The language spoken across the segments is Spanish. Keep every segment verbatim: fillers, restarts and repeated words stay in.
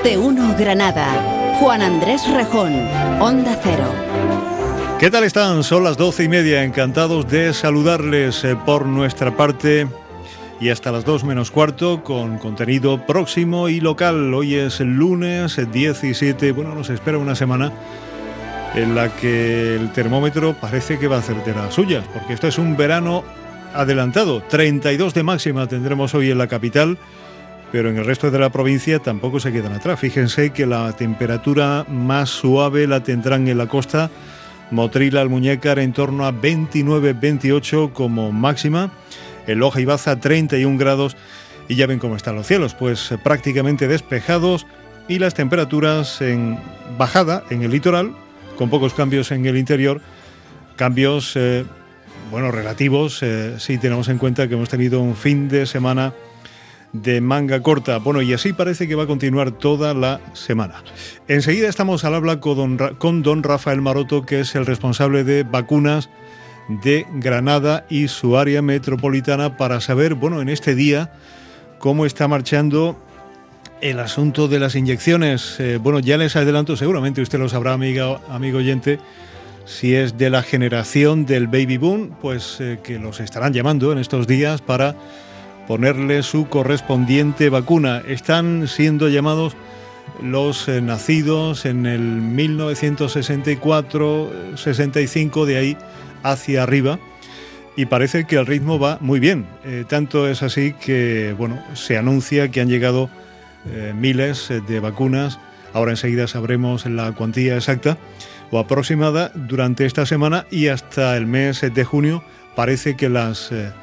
Más de Uno Granada. Juan Andrés Rejón, Onda Cero. ¿Qué tal están? Son las doce y media. Encantados de saludarles eh, por nuestra parte y hasta las dos menos cuarto con contenido próximo y local. Hoy es el lunes diecisiete. Bueno, nos espera una semana en la que el termómetro parece que va a hacer de las suyas, porque esto es un verano adelantado. treinta y dos de máxima tendremos hoy en la capital, pero en el resto de la provincia tampoco se quedan atrás. Fíjense que la temperatura más suave la tendrán en la costa, Motril, Almuñécar, en torno a veintinueve veintiocho como máxima. En Loja y Baza treinta y un grados, y ya ven cómo están los cielos, pues prácticamente despejados, y las temperaturas en bajada en el litoral, con pocos cambios en el interior, cambios, eh, bueno, relativos, eh, si tenemos en cuenta que hemos tenido un fin de semana de manga corta. Bueno, y así parece que va a continuar toda la semana. Enseguida estamos al habla con don, Ra- con don Rafael Maroto, que es el responsable de vacunas de Granada y su área metropolitana, para saber, bueno, en este día, cómo está marchando el asunto de las inyecciones. Eh, bueno, ya les adelanto, seguramente usted lo sabrá, amiga, amigo oyente, si es de la generación del baby boom, pues eh, que los estarán llamando en estos días para ponerle su correspondiente vacuna. Están siendo llamados los eh, nacidos en el mil novecientos sesenta y cuatro, sesenta y cinco, de ahí hacia arriba, y parece que el ritmo va muy bien. Eh, tanto es así que, bueno, se anuncia que han llegado eh, miles de vacunas. Ahora enseguida sabremos la cuantía exacta o aproximada durante esta semana, y hasta el mes de junio parece que las, eh,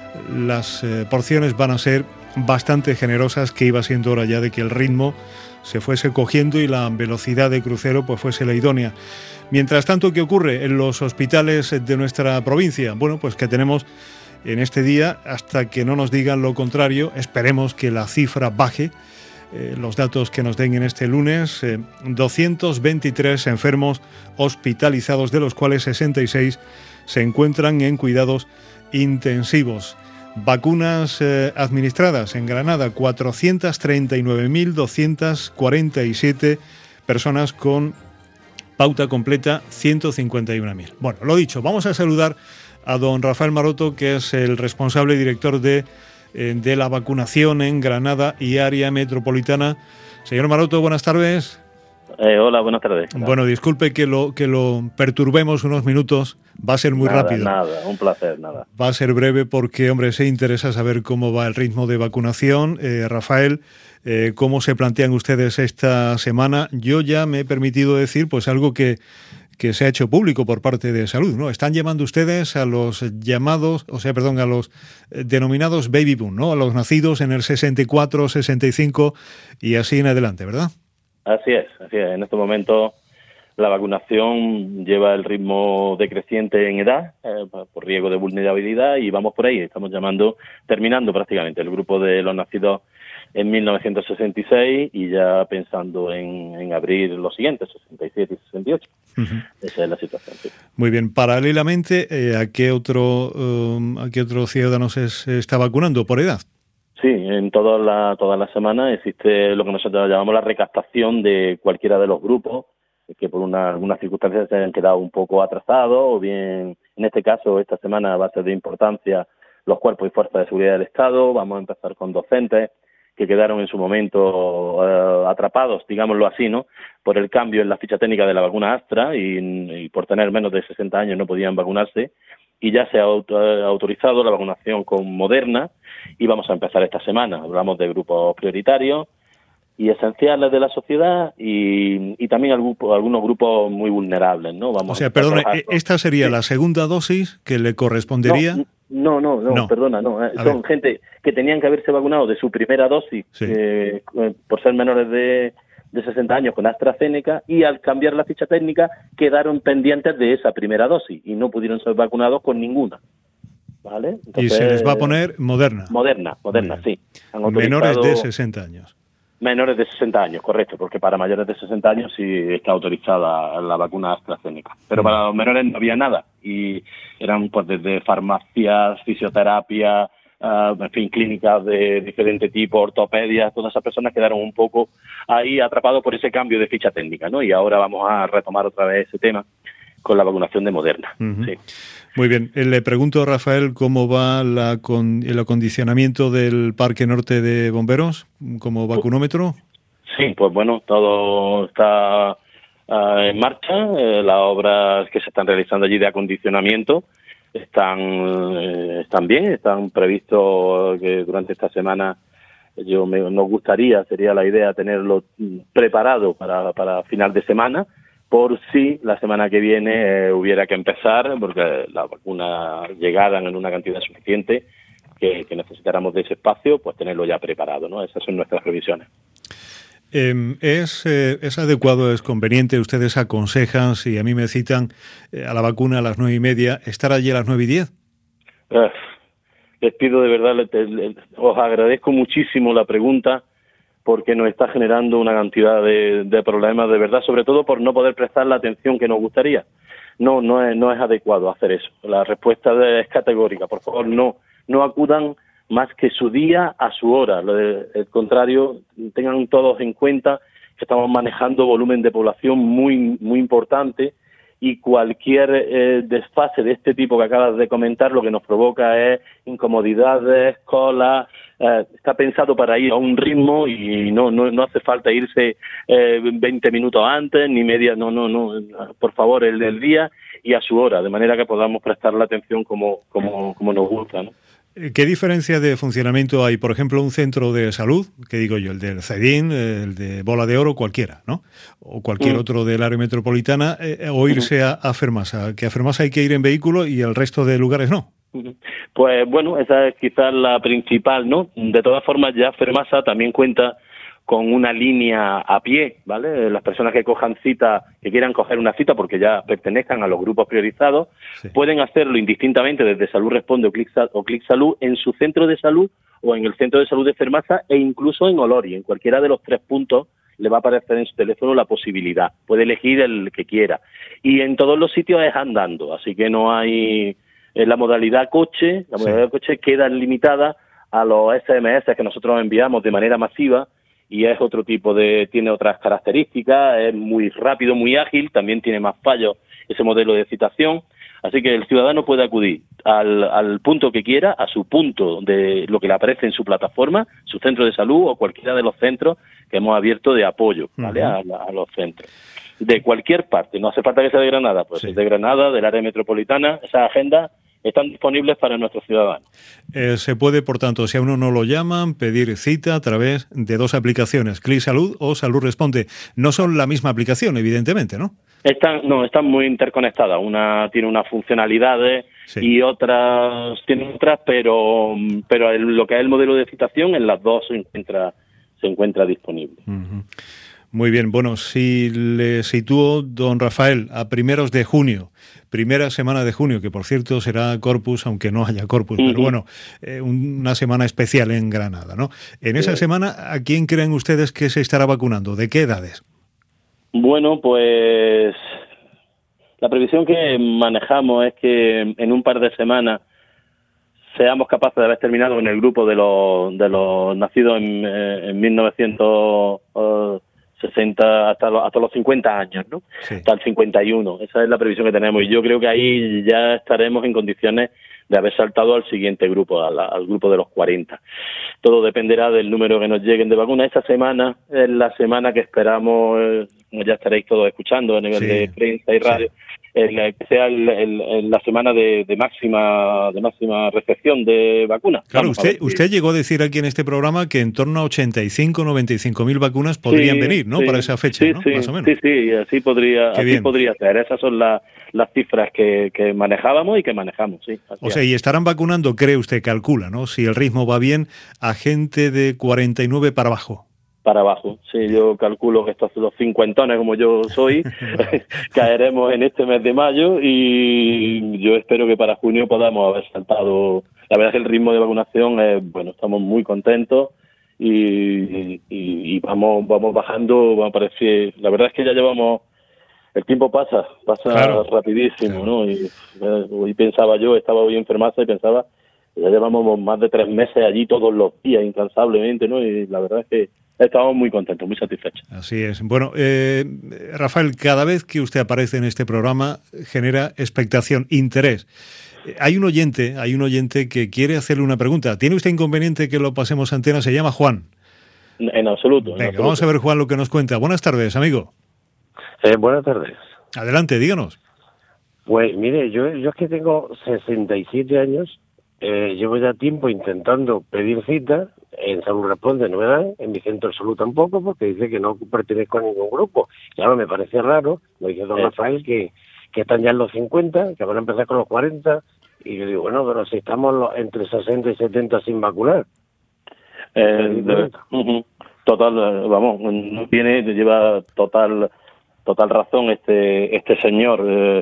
las eh, porciones van a ser bastante generosas, que iba siendo hora ya de que el ritmo se fuese cogiendo y la velocidad de crucero pues fuese la idónea. Mientras tanto, ¿qué ocurre en los hospitales de nuestra provincia? Bueno, pues que tenemos en este día, hasta que no nos digan lo contrario, esperemos que la cifra baje, eh, los datos que nos den en este lunes, eh, doscientos veintitrés enfermos hospitalizados, de los cuales sesenta y seis se encuentran en cuidados intensivos. Vacunas eh, administradas en Granada, cuatrocientas treinta y nueve mil doscientas cuarenta y siete personas con pauta completa, ciento cincuenta y uno mil. Bueno, lo dicho, vamos a saludar a don Rafael Maroto, que es el responsable y director de, eh, de la vacunación en Granada y área metropolitana. Señor Maroto, buenas tardes. Eh, hola, buenas tardes. Bueno, disculpe que lo, que lo perturbemos unos minutos, va a ser muy nada, rápido. Nada, un placer, nada. Va a ser breve porque, hombre, se interesa saber cómo va el ritmo de vacunación. Eh, Rafael, eh, ¿cómo se plantean ustedes esta semana? Yo ya me he permitido decir pues algo que, que se ha hecho público por parte de Salud, ¿no? Están llamando ustedes a los llamados, o sea, perdón, a los eh, denominados baby boom, ¿no? A los nacidos en el sesenta y cuatro, sesenta y cinco y así en adelante, ¿verdad? Así es, así es. En este momento la vacunación lleva el ritmo decreciente en edad, eh, por riesgo de vulnerabilidad, y vamos por ahí. Estamos llamando, terminando prácticamente el grupo de los nacidos en mil novecientos sesenta y seis y ya pensando en, en abrir los siguientes, sesenta y siete y sesenta y ocho. Uh-huh. Esa es la situación. Sí. Muy bien. Paralelamente, eh, ¿a qué otro um, a qué otro ciudadano se, se está vacunando por edad? Sí, en toda la, toda la semana existe lo que nosotros llamamos la recaptación de cualquiera de los grupos que por una, algunas circunstancias se hayan quedado un poco atrasados, o bien, en este caso, esta semana va a ser de importancia los cuerpos y fuerzas de seguridad del Estado. Vamos a empezar con docentes que quedaron en su momento uh, atrapados, digámoslo así, ¿no?, por el cambio en la ficha técnica de la vacuna Astra, y, y por tener menos de sesenta años no podían vacunarse, y ya se ha auto, autorizado la vacunación con Moderna, y vamos a empezar esta semana. Hablamos de grupos prioritarios y esenciales de la sociedad, y, y también algún, algunos grupos muy vulnerables, ¿no? Vamos o sea, perdone, trabajando. ¿esta sería sí. la segunda dosis que le correspondería? No, no, no, no, no. perdona, no. A Son ver. gente que tenían que haberse vacunado de su primera dosis, sí. eh, por ser menores de, de sesenta años, con AstraZeneca, y al cambiar la ficha técnica quedaron pendientes de esa primera dosis y no pudieron ser vacunados con ninguna. ¿Vale? Entonces, y se les va a poner Moderna. Moderna, Moderna, sí. Han menores de sesenta años. Menores de sesenta años, correcto, porque para mayores de sesenta años sí está autorizada la vacuna AstraZeneca. Pero para los menores no había nada, y eran pues desde farmacias, fisioterapia, uh, en fin, clínicas de diferente tipo, ortopedias, todas esas personas quedaron un poco ahí atrapados por ese cambio de ficha técnica, ¿no? Y ahora vamos a retomar otra vez ese tema con la vacunación de Moderna. Uh-huh. Sí. Muy bien. Le pregunto a Rafael cómo va la con, el acondicionamiento del Parque Norte de Bomberos como vacunómetro. Sí, pues bueno, todo está uh, en marcha. Eh, las obras que se están realizando allí de acondicionamiento están, eh, están bien, están previstos que durante esta semana yo me, nos gustaría, sería la idea tenerlo preparado para, para final de semana, por si la semana que viene eh, hubiera que empezar, porque las vacunas llegaran en una cantidad suficiente que, que necesitáramos de ese espacio, pues tenerlo ya preparado, ¿no? Esas son nuestras previsiones. Eh, ¿es, eh, ¿Es adecuado, es conveniente? Ustedes aconsejan, si a mí me citan eh, a la vacuna a las nueve y media, ¿estar allí a las nueve y diez? Eh, les pido de verdad, les, les, os agradezco muchísimo la pregunta, porque nos está generando una cantidad de, de problemas, de verdad, sobre todo por no poder prestar la atención que nos gustaría. No, no es, no es adecuado hacer eso. La respuesta es categórica. Por favor, no, no acudan más que su día a su hora. Al contrario, tengan todos en cuenta que estamos manejando volumen de población muy, muy importante, y cualquier eh, desfase de este tipo que acabas de comentar lo que nos provoca es incomodidades, colas. Eh, está pensado para ir a un ritmo y no no no hace falta irse eh, veinte minutos antes ni media, no no no por favor, el del día y a su hora, de manera que podamos prestar la atención como como como nos gusta, ¿no? ¿Qué diferencia de funcionamiento hay? Por ejemplo, un centro de salud, que digo yo, el del Cedín, el de Bola de Oro, cualquiera, ¿no? O cualquier mm. otro del área metropolitana, eh, o irse a, a Fermasa, que a Fermasa hay que ir en vehículo y el resto de lugares no. Pues bueno, esa es quizás la principal, ¿no? De todas formas, ya Fermasa también cuenta con una línea a pie, ¿vale? Las personas que cojan cita, que quieran coger una cita porque ya pertenezcan a los grupos priorizados, sí, pueden hacerlo indistintamente desde Salud Responde o Clic, o Clic Salud en su centro de salud o en el centro de salud de Fermasa, e incluso en Olori, en cualquiera de los tres puntos le va a aparecer en su teléfono la posibilidad. Puede elegir el que quiera. Y en todos los sitios es andando, así que no hay... La modalidad coche, la modalidad sí. coche queda limitada a los ese eme ese que nosotros enviamos de manera masiva, y es otro tipo de, tiene otras características, es muy rápido, muy ágil, también tiene más fallos ese modelo de citación, así que el ciudadano puede acudir al, al punto que quiera, a su punto de lo que le aparece en su plataforma, su centro de salud o cualquiera de los centros que hemos abierto de apoyo, ¿vale? Uh-huh. a, a los centros. De cualquier parte, no hace falta que sea de Granada, pues sí. de Granada, del área metropolitana, esa agenda están disponibles para nuestros ciudadanos. Eh, se puede, por tanto, si a uno no lo llaman, pedir cita a través de dos aplicaciones, Clic Salud o Salud Responde. No son la misma aplicación, evidentemente, ¿no? Están, no, están muy interconectadas. Una tiene unas funcionalidades sí. y otras tienen otras, pero pero el, lo que es el modelo de citación en las dos se encuentra se encuentra disponible. Uh-huh. Muy bien, bueno, si le sitúo, don Rafael, a primeros de junio, primera semana de junio, que por cierto será Corpus, aunque no haya Corpus, uh-huh. pero bueno, eh, una semana especial en Granada, ¿no? En esa sí. semana, ¿a quién creen ustedes que se estará vacunando? ¿De qué edades? Bueno, pues la previsión que manejamos es que en un par de semanas seamos capaces de haber terminado con el grupo de los de los nacidos en, en mil novecientos sesenta hasta los, hasta los cincuenta años, ¿no? Sí. Hasta el cincuenta y uno. Esa es la previsión que tenemos, y yo creo que ahí ya estaremos en condiciones de haber saltado al siguiente grupo, al, al grupo de los cuarenta. Todo dependerá del número que nos lleguen de vacunas. Esta semana es la semana que esperamos, eh, como ya estaréis todos escuchando a nivel sí. de prensa y radio, sí. el, que sea el, el, el, la semana de, de máxima de máxima recepción de vacunas. Claro, Vamos usted usted llegó a decir aquí en este programa que en torno a ochenta y cinco, noventa y cinco mil vacunas podrían sí, venir, ¿no? Sí, para esa fecha, sí, ¿no? Sí, Más o menos. Sí, sí, así podría, así podría ser. Esas son las las cifras que, que manejábamos y que manejamos, sí. O sea, y estarán vacunando, cree usted, calcula, ¿no? Si el ritmo va bien, a gente de cuarenta y nueve para abajo. Para abajo, sí, yo calculo que estos los cincuentones, como yo soy, caeremos en este mes de mayo, y yo espero que para junio podamos haber saltado. La verdad es que el ritmo de vacunación es, bueno, estamos muy contentos y, y, y vamos vamos bajando, vamos a parecer, la verdad es que ya llevamos, el tiempo pasa, pasa claro, rapidísimo, claro. ¿no? Y, y pensaba yo, estaba hoy en Fermasa y pensaba Ya llevamos más de tres meses allí todos los días, incansablemente, ¿no? Y la verdad es que estamos muy contentos, muy satisfechos. Así es. Bueno, eh, Rafael, cada vez que usted aparece en este programa genera expectación, interés. Hay un oyente, hay un oyente que quiere hacerle una pregunta. ¿Tiene usted inconveniente que lo pasemos a antena? Se llama Juan. En absoluto. En Venga, absoluto. Vamos a ver, Juan, lo que nos cuenta. Buenas tardes, amigo. Eh, buenas tardes. Adelante, díganos. Pues mire, yo, yo es que tengo sesenta y siete años, eh, llevo ya tiempo intentando pedir cita, en Salud Responde no me dan, en mi centro de salud tampoco, porque dice que no pertenezco a ningún grupo. Claro, me parece raro, lo dice don Rafael, que, que están ya en los cincuenta, que van a empezar con los cuarenta, y yo digo, bueno, pero si estamos los, entre sesenta y setenta sin vacunar. Eh, de, uh-huh. Total, vamos, no tiene, lleva total total razón este este señor. Eh,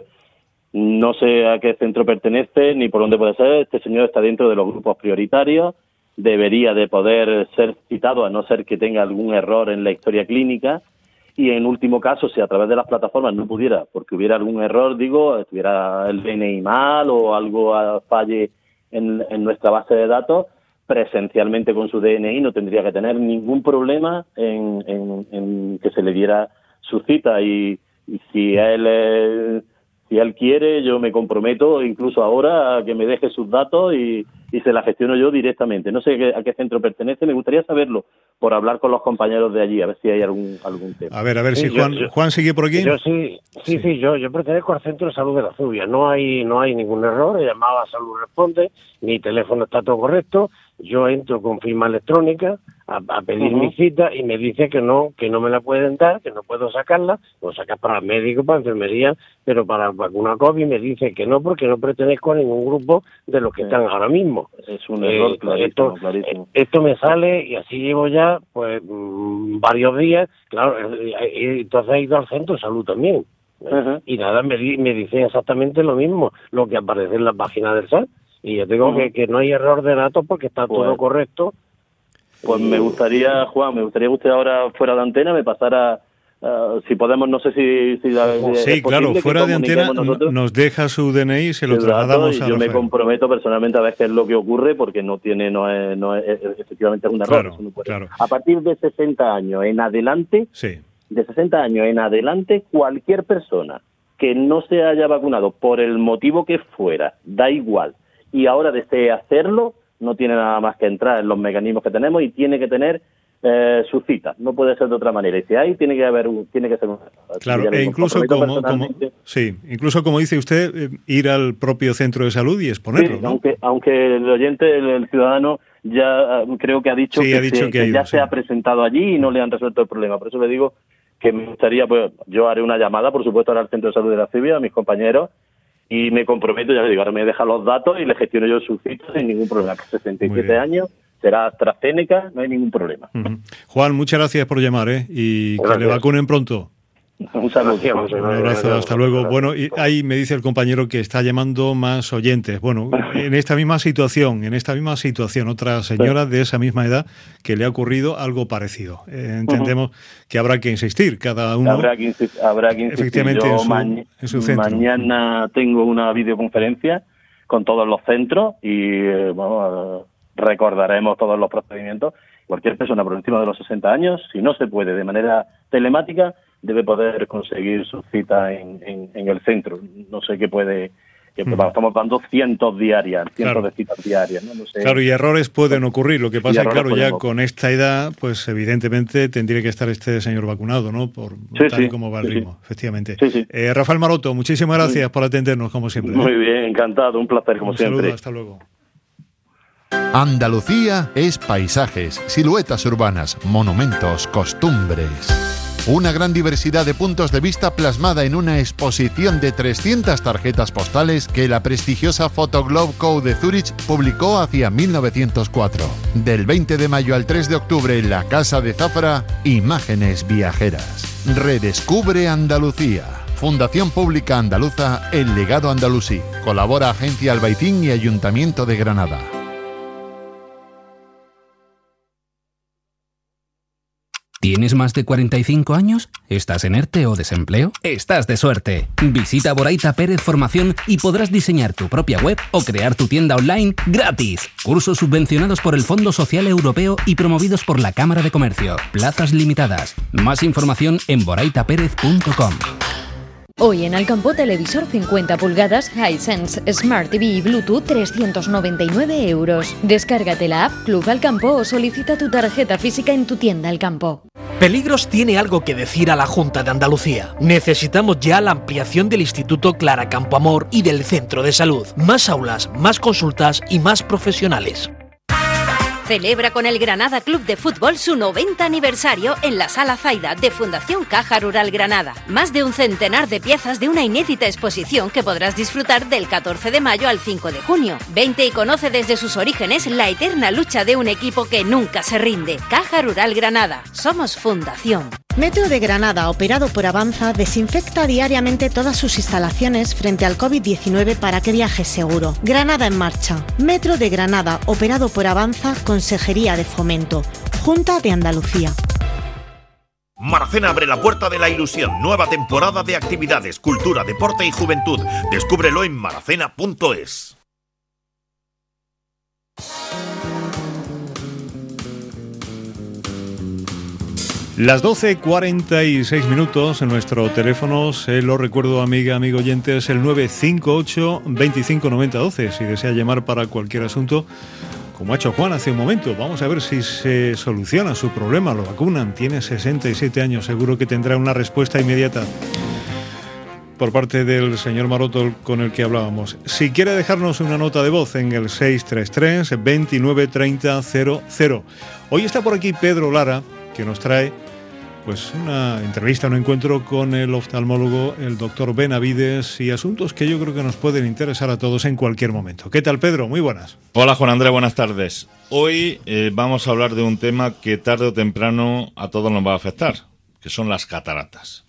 no sé a qué centro pertenece ni por dónde puede ser. Este señor está dentro de los grupos prioritarios, debería de poder ser citado a no ser que tenga algún error en la historia clínica, y en último caso, si a través de las plataformas no pudiera, porque hubiera algún error, digo, estuviera el D N I mal o algo falle en, en nuestra base de datos, presencialmente con su D N I no tendría que tener ningún problema en, en, en que se le diera su cita, y, y si él eh, si él quiere, yo me comprometo incluso ahora a que me deje sus datos y, y se la gestiono yo directamente. No sé a qué, a qué centro pertenece, me gustaría saberlo por hablar con los compañeros de allí, a ver si hay algún algún tema. A ver, a ver sí, si Juan yo, yo, Juan sigue por aquí. Yo sí, sí, sí, sí, yo yo pertenezco al Centro de Salud de la Zubia. No hay no hay ningún error, he llamado a Salud Responde, mi teléfono está todo correcto, yo entro con firma electrónica a, a pedir uh-huh. mi cita y me dice que no, que no me la pueden dar, que no puedo sacarla, puedo sacar para médico, para enfermería, pero para vacuna COVID me dice que no, porque no pertenezco a ningún grupo de los que sí. están ahora mismo. Es un error eh, clarísimo, esto, clarísimo. Esto me sale y así llevo ya pues mmm, varios días, claro, eh, entonces he ido al centro de salud también. Uh-huh. Y nada, me, me dicen exactamente lo mismo, lo que aparece en la página del S A T. Y yo digo uh-huh. que, que no hay error de datos porque está pues, todo correcto. Pues me gustaría, Juan, me gustaría que usted ahora fuera de antena me pasara, uh, si podemos, no sé si... si sí, claro, fuera de antena nos deja su D N I y se lo trasladamos a Yo me comprometo personalmente a ver qué es lo que ocurre, porque no tiene, no es, no es, efectivamente es un error. Claro, no puede. Claro. A partir de sesenta años en adelante, sí. de sesenta años en adelante, cualquier persona que no se haya vacunado por el motivo que fuera, da igual, y ahora desee hacerlo, no tiene nada más que entrar en los mecanismos que tenemos y tiene que tener eh, su cita. No puede ser de otra manera. Y si hay, tiene que haber un, tiene que ser un... Claro, e incluso como, como, sí, incluso como dice usted, eh, ir al propio centro de salud y exponerlo, sí, ¿no? Aunque, aunque el oyente, el, el ciudadano, ya uh, creo que ha dicho sí, que, ha dicho se, que, que ha ido, ya sí. se ha presentado allí y no le han resuelto el problema. Por eso le digo que me gustaría, pues yo haré una llamada, por supuesto, ahora al centro de salud de la Cibia, a mis compañeros, y me comprometo, ya le digo, ahora me deja los datos y le gestiono yo su cita sin ningún problema. sesenta y siete años, será AstraZeneca, no hay ningún problema. Uh-huh. Juan, muchas gracias por llamar, ¿eh? Y gracias. Que le vacunen pronto. Un saludo. Un abrazo, hasta luego. Bueno, y ahí me dice el compañero que está llamando más oyentes. Bueno, en esta misma situación, en esta misma situación, otra señora de esa misma edad que le ha ocurrido algo parecido. Eh, entendemos uh-huh. que habrá que insistir, cada uno. Habrá que insistir. Habrá que insistir. Efectivamente, en su, ma- en su centro. Mañana tengo una videoconferencia con todos los centros y eh, bueno, recordaremos todos los procedimientos. Cualquier persona por encima de los sesenta años, si no se puede de manera telemática, debe poder conseguir su cita en, en, en el centro. No sé qué puede... Que, mm. Estamos dando cientos diarias, cientos claro. de citas diarias. ¿no? No sé. Claro, y errores pueden ocurrir. Lo que pasa es que, claro, ya con esta edad, pues evidentemente tendría que estar este señor vacunado, ¿no? Por sí, tal y sí, como va el ritmo, sí. efectivamente. Sí, sí. Eh, Rafael Maroto, muchísimas gracias sí. por atendernos, como siempre. Muy bien, encantado, un placer, como un siempre. Saludo, hasta luego. Andalucía es paisajes, siluetas urbanas, monumentos, costumbres. Una gran diversidad de puntos de vista plasmada en una exposición de trescientas tarjetas postales que la prestigiosa Photoglobe Co. de Zúrich publicó hacia mil novecientos cuatro. Del veinte de mayo al tres de octubre en la Casa de Zafra, imágenes viajeras. Redescubre Andalucía. Fundación Pública Andaluza El Legado Andalusí. Colabora Agencia Albaicín y Ayuntamiento de Granada. ¿Tienes más de cuarenta y cinco años? ¿Estás en ERTE o desempleo? Estás de suerte. Visita Boraita Pérez Formación y podrás diseñar tu propia web o crear tu tienda online gratis. Cursos subvencionados por el Fondo Social Europeo y promovidos por la Cámara de Comercio. Plazas limitadas. Más información en boraita pérez punto com. Hoy en Alcampo, televisor cincuenta pulgadas Hisense Smart T V y Bluetooth trescientos noventa y nueve euros. Descárgate la app Club Alcampo o solicita tu tarjeta física en tu tienda Alcampo. Peligros tiene algo que decir a la Junta de Andalucía. Necesitamos ya la ampliación del Instituto Clara Campoamor y del Centro de Salud. Más aulas, más consultas y más profesionales. Celebra con el Granada Club de Fútbol su noventa aniversario en la Sala Zaida de Fundación Caja Rural Granada. Más de un centenar de piezas de una inédita exposición que podrás disfrutar del catorce de mayo al cinco de junio. Vente y conoce desde sus orígenes la eterna lucha de un equipo que nunca se rinde. Caja Rural Granada. Somos Fundación. Metro de Granada, operado por Avanza, desinfecta diariamente todas sus instalaciones frente al covid diecinueve para que viajes seguro. Granada en marcha. Metro de Granada, operado por Avanza, Consejería de Fomento. Junta de Andalucía. Maracena abre la puerta de la ilusión. Nueva temporada de actividades, cultura, deporte y juventud. Descúbrelo en maracena punto es. Las doce cuarenta y seis minutos, en nuestro teléfono, se lo recuerdo, amiga, amigo oyente, es el nueve cinco ocho, veinticinco noventa doce. Si desea llamar para cualquier asunto, como ha hecho Juan hace un momento, vamos a ver si se soluciona su problema. Lo vacunan, tiene sesenta y siete años, seguro que tendrá una respuesta inmediata por parte del señor Maroto con el que hablábamos. Si quiere dejarnos una nota de voz en el seis tres tres, veintinueve treinta cero cero. Hoy está por aquí Pedro Lara, que nos trae pues una entrevista, un encuentro con el oftalmólogo, el doctor Benavides, y asuntos que yo creo que nos pueden interesar a todos en cualquier momento. ¿Qué tal, Pedro? Muy buenas. Hola, Juan Andrés, buenas tardes. Hoy eh, vamos a hablar de un tema que tarde o temprano a todos nos va a afectar, que son las cataratas.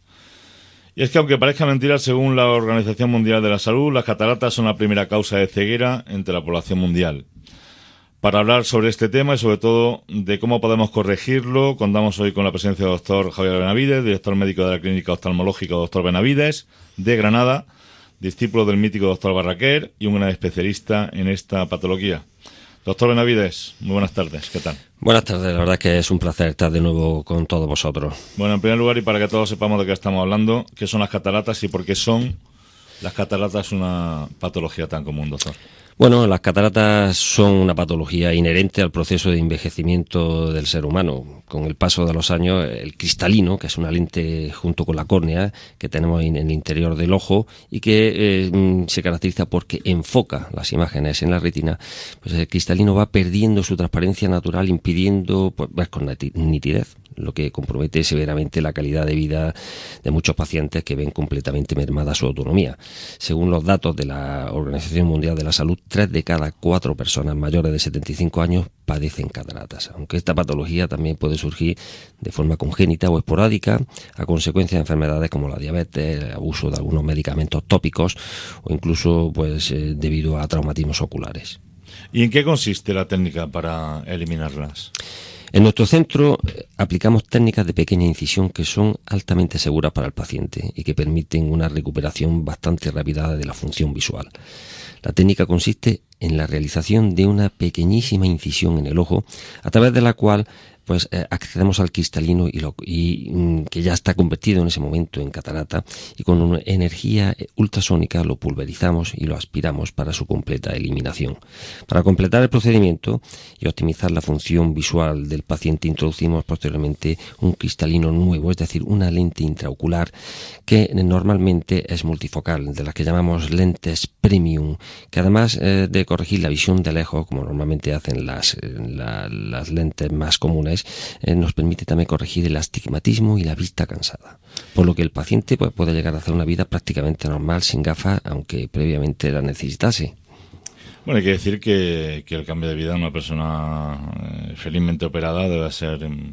Y es que, aunque parezca mentira, según la Organización Mundial de la Salud, las cataratas son la primera causa de ceguera entre la población mundial. Para hablar sobre este tema y sobre todo de cómo podemos corregirlo, contamos hoy con la presencia del doctor Javier Benavides, director médico de la Clínica Oftalmológica doctor Benavides, de Granada, discípulo del mítico doctor Barraquer y un gran especialista en esta patología. Doctor Benavides, muy buenas tardes, ¿qué tal? Buenas tardes, la verdad es que es un placer estar de nuevo con todos vosotros. Bueno, en primer lugar, y para que todos sepamos de qué estamos hablando, ¿qué son las cataratas y por qué son las cataratas una patología tan común, doctor? Bueno, las cataratas son una patología inherente al proceso de envejecimiento del ser humano. Con el paso de los años, el cristalino, que es una lente junto con la córnea que tenemos en el interior del ojo y que eh, se caracteriza porque enfoca las imágenes en la retina, pues el cristalino va perdiendo su transparencia natural, impidiendo pues, ver con nitidez, lo que compromete severamente la calidad de vida de muchos pacientes que ven completamente mermada su autonomía. Según los datos de la Organización Mundial de la Salud, tres de cada cuatro personas mayores de setenta y cinco años padecen cataratas, aunque esta patología también puede surgir de forma congénita o esporádica a consecuencia de enfermedades como la diabetes, el abuso de algunos medicamentos tópicos o incluso pues eh, debido a traumatismos oculares. ¿Y en qué consiste la técnica para eliminarlas? En nuestro centro eh, aplicamos técnicas de pequeña incisión que son altamente seguras para el paciente y que permiten una recuperación bastante rápida de la función visual. La técnica consiste en la realización de una pequeñísima incisión en el ojo, a través de la cual pues eh, accedemos al cristalino y, lo, y mm, que ya está convertido en ese momento en catarata, y con una energía ultrasónica lo pulverizamos y lo aspiramos para su completa eliminación. Para completar el procedimiento y optimizar la función visual del paciente, introducimos posteriormente un cristalino nuevo, es decir, una lente intraocular que normalmente es multifocal, de las que llamamos lentes premium, que además eh, de corregir la visión de lejos, como normalmente hacen las, la, las lentes más comunes, Eh, nos permite también corregir el astigmatismo y la vista cansada, por lo que el paciente pues, puede llegar a hacer una vida prácticamente normal sin gafas, aunque previamente la necesitase. Bueno, hay que decir que, que el cambio de vida de una persona eh, felizmente operada debe ser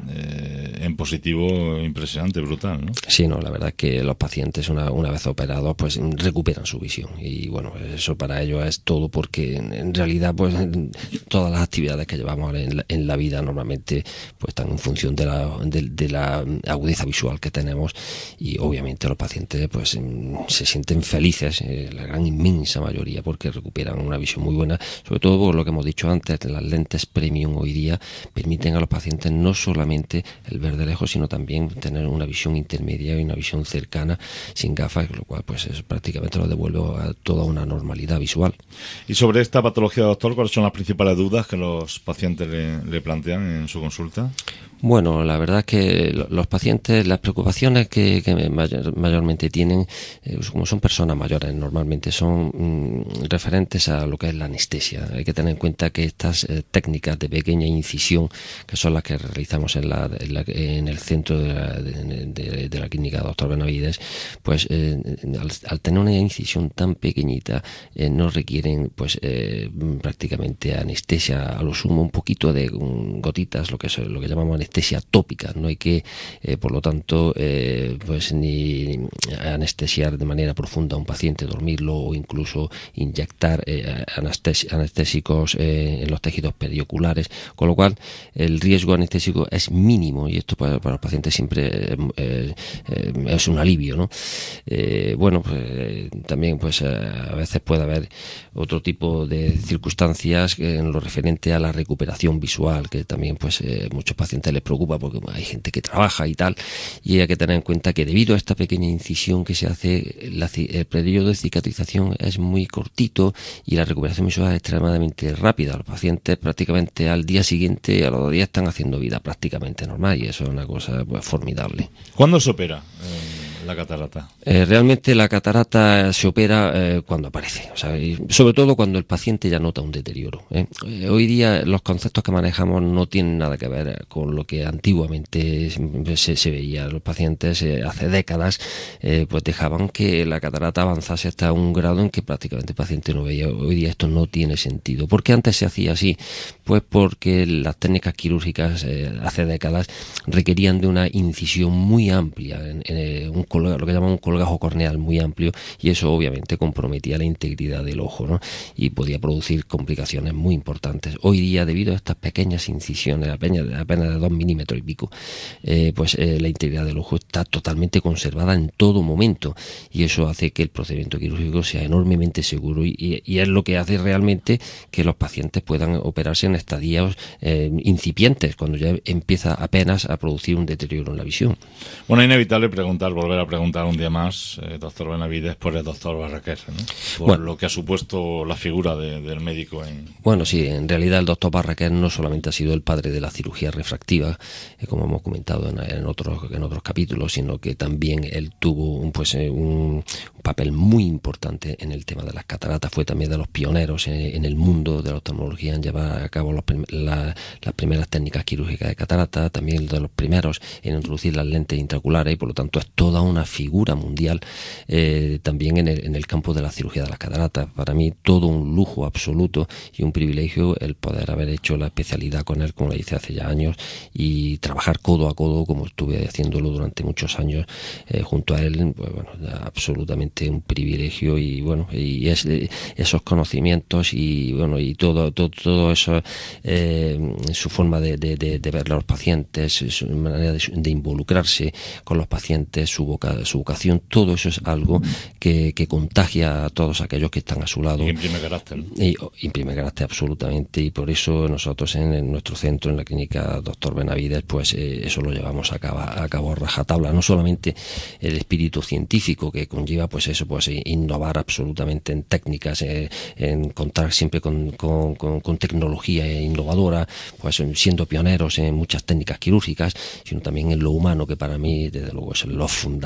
eh, en positivo impresionante, brutal, ¿no? Sí, no, la verdad es que los pacientes una, una vez operados pues recuperan su visión y bueno, eso para ellos es todo, porque en, en realidad pues todas las actividades que llevamos en la, en la vida normalmente pues están en función de la, de, de la agudeza visual que tenemos, y obviamente los pacientes pues se sienten felices, eh, la gran inmensa mayoría, porque recuperan una visión muy buena, sobre todo por lo que hemos dicho antes, las lentes premium hoy día permiten a los pacientes no solamente el ver de lejos, sino también tener una visión intermedia y una visión cercana sin gafas, lo cual pues es, prácticamente lo devuelve a toda una normalidad visual. Y sobre esta patología, doctor, ¿cuáles son las principales dudas que los pacientes le, le plantean en su consulta? Bueno, la verdad es que los pacientes, las preocupaciones que, que mayor, mayormente tienen, eh, como son personas mayores, normalmente son mm, referentes a lo que es la anestesia. Hay que tener en cuenta que estas eh, técnicas de pequeña incisión, que son las que realizamos en, la, en, la, en el centro de la, de, de, de la clínica doctor Benavides, pues eh, al, al tener una incisión tan pequeñita, eh, no requieren pues eh, prácticamente anestesia, a lo sumo un poquito de um, gotitas, lo que es lo que llamamos anestesia anestesia tópica. No hay que, eh, por lo tanto, eh, pues ni anestesiar de manera profunda a un paciente, dormirlo o incluso inyectar eh, anestesi- anestésicos eh, en los tejidos perioculares, con lo cual el riesgo anestésico es mínimo, y esto para, para los pacientes siempre eh, eh, es un alivio, ¿no? Eh, bueno, pues eh, también pues a veces puede haber otro tipo de circunstancias en lo referente a la recuperación visual, que también pues eh, muchos pacientes les preocupa, porque hay gente que trabaja y tal, y hay que tener en cuenta que debido a esta pequeña incisión que se hace, la, el periodo de cicatrización es muy cortito y la recuperación visual es extremadamente rápida. Los pacientes prácticamente al día siguiente, a los dos días, están haciendo vida prácticamente normal, y eso es una cosa pues formidable. ¿Cuándo se opera eh, la catarata? Eh, realmente la catarata se opera eh, cuando aparece, o sea, y sobre todo cuando el paciente ya nota un deterioro, ¿eh? Eh, hoy día los conceptos que manejamos no tienen nada que ver con lo que antiguamente se, se veía. Los pacientes eh, hace décadas eh, pues dejaban que la catarata avanzase hasta un grado en que prácticamente el paciente no veía. Hoy día esto no tiene sentido. ¿Por qué antes se hacía así? Pues porque las técnicas quirúrgicas eh, hace décadas requerían de una incisión muy amplia, en, en un colga, lo que llaman un colgajo corneal muy amplio, y eso obviamente comprometía la integridad del ojo, ¿no? Y podía producir complicaciones muy importantes. Hoy día, debido a estas pequeñas incisiones, apenas, apenas de dos milímetros y pico, eh, pues eh, la integridad del ojo está totalmente conservada en todo momento, y eso hace que el procedimiento quirúrgico sea enormemente seguro, y, y, y es lo que hace realmente que los pacientes puedan operarse en estadios eh, incipientes, cuando ya empieza apenas a producir un deterioro en la visión. Bueno, es inevitable preguntar, volver a preguntar un día más, eh, doctor Benavides, por el doctor Barraquer, ¿no? Por bueno, lo que ha supuesto la figura de, del médico en... Bueno, sí, en realidad el doctor Barraquer no solamente ha sido el padre de la cirugía refractiva, eh, como hemos comentado en, en otros en otros capítulos, sino que también él tuvo un, pues, eh, un, un papel muy importante en el tema de las cataratas. Fue también de los pioneros en, en el mundo de la oftalmología en llevar a cabo los, la, las primeras técnicas quirúrgicas de catarata, también de los primeros en introducir las lentes intraoculares, y por lo tanto es toda una figura mundial eh, también en el, en el campo de la cirugía de las cataratas. Para mí todo un lujo absoluto y un privilegio el poder haber hecho la especialidad con él, como le hice hace ya años, y trabajar codo a codo como estuve haciéndolo durante muchos años eh, junto a él. Pues bueno, absolutamente un privilegio, y bueno, y es, esos conocimientos y bueno, y todo todo, todo eso, eh, su forma de, de, de, de ver a los pacientes, su manera de, de involucrarse con los pacientes, su, voca, su vocación, todo eso es algo que, que contagia a todos aquellos que están a su lado. Y imprime carácter. Y oh, imprime carácter absolutamente, y por eso nosotros en, en nuestro centro, en la clínica doctor Benavides, pues eh, eso lo llevamos a cabo, a cabo a rajatabla. No solamente el espíritu científico que conlleva pues eso, pues innovar absolutamente en técnicas, eh, en contar siempre con, con, con, con tecnología innovadora, pues siendo pioneros en muchas técnicas quirúrgicas, sino también en lo humano, que para mí desde luego es lo fundamental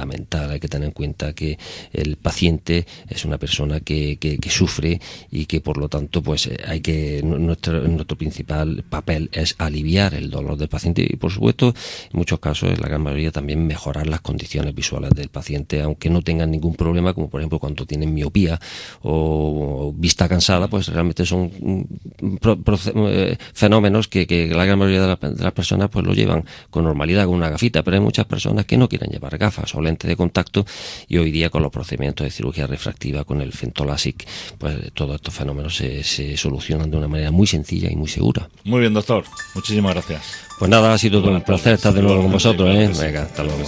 fundamental. Hay que tener en cuenta que el paciente es una persona que, que, que sufre y que por lo tanto pues hay que nuestro, nuestro principal papel es aliviar el dolor del paciente y por supuesto en muchos casos, en la gran mayoría también mejorar las condiciones visuales del paciente, aunque no tengan ningún problema, como por ejemplo cuando tienen miopía o vista cansada, pues realmente son fenómenos que, que la gran mayoría de, la, de las personas pues lo llevan con normalidad con una gafita, pero hay muchas personas que no quieren llevar gafas o lentes de contacto y hoy día con los procedimientos de cirugía refractiva, con el FentoLASIK, pues todos estos fenómenos se, se solucionan de una manera muy sencilla y muy segura. Muy bien, doctor. Muchísimas gracias. Pues nada, ha sido todo un placer estar de nuevo con vosotros, ¿eh? Venga, hasta luego.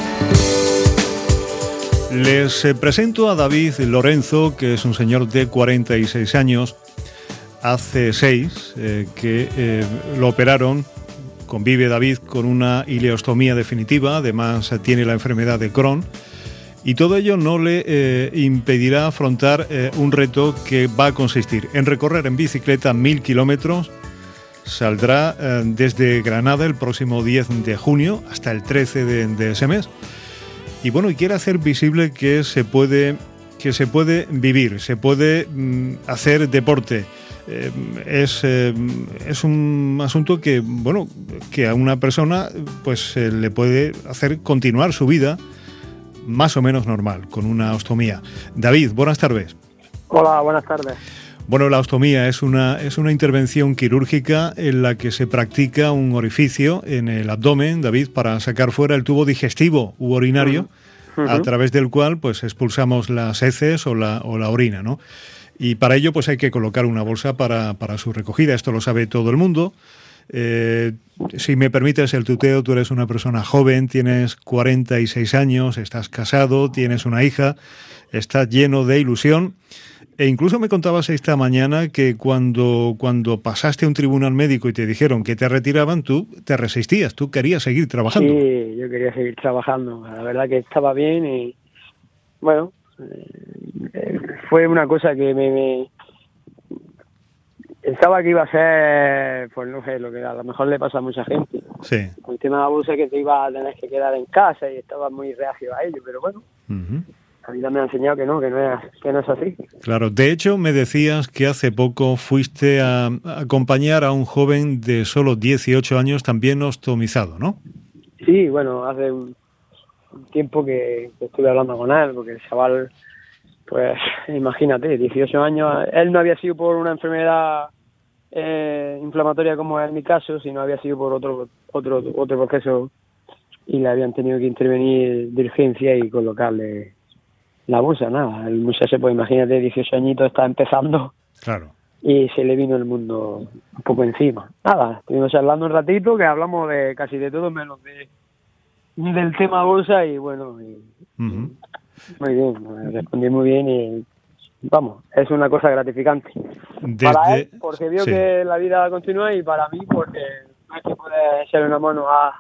Les eh, presento a David Lorenzo, que es un señor de cuarenta y seis años, hace seis, eh, que eh, lo operaron. Convive David con una ileostomía definitiva, además eh, tiene la enfermedad de Crohn, y todo ello no le eh, impedirá afrontar eh, un reto que va a consistir en recorrer en bicicleta mil kilómetros. Saldrá eh, desde Granada el próximo diez de junio hasta el trece de, de ese mes. Y bueno, y quiere hacer visible que se puede, que se puede vivir, se puede mm, hacer deporte. Eh, es, eh, es un asunto que, bueno, que a una persona pues eh, le puede hacer continuar su vida más o menos normal, con una ostomía. David, buenas tardes. Hola, buenas tardes. Bueno, la ostomía es una, es una intervención quirúrgica en la que se practica un orificio en el abdomen, David, para sacar fuera el tubo digestivo u urinario, uh-huh. a través del cual pues expulsamos las heces o la, o la orina, ¿no? Y para ello pues hay que colocar una bolsa para, para su recogida. Esto lo sabe todo el mundo. Eh, si me permites el tuteo, tú eres una persona joven, tienes cuarenta y seis años, estás casado, tienes una hija, estás lleno de ilusión. E incluso me contabas esta mañana que cuando, cuando pasaste a un tribunal médico y te dijeron que te retiraban, tú te resistías, tú querías seguir trabajando. Sí, yo quería seguir trabajando. La verdad que estaba bien y, bueno, eh, fue una cosa que me, me... Pensaba que iba a ser, pues no sé, lo que a lo mejor le pasa a mucha gente. Sí. Con el tema de abuso, que te iba a tener que quedar en casa y estaba muy reacio a ello, pero bueno. Uh-huh. La vida me ha enseñado que no, que no es, que no es así. Claro, de hecho me decías que hace poco fuiste a, a acompañar a un joven de solo dieciocho años también ostomizado, ¿no? Sí, bueno, hace un, un tiempo que, que estuve hablando con él, porque el chaval, pues imagínate, dieciocho años, él no había sido por una enfermedad eh, inflamatoria como es mi caso, sino había sido por otro, otro, otro proceso y le habían tenido que intervenir de urgencia y colocarle la bolsa, nada. El muchacho, pues imagínate, dieciocho añitos, está empezando. Claro. Y se le vino el mundo un poco encima. Nada, estuvimos hablando un ratito, que hablamos de casi de todo, menos de del tema bolsa, y bueno, y, uh-huh. muy bien, respondí muy bien y vamos, es una cosa gratificante. Desde... Para él, porque vio sí. que la vida continúa, y para mí, porque hay que poder echarle una mano a,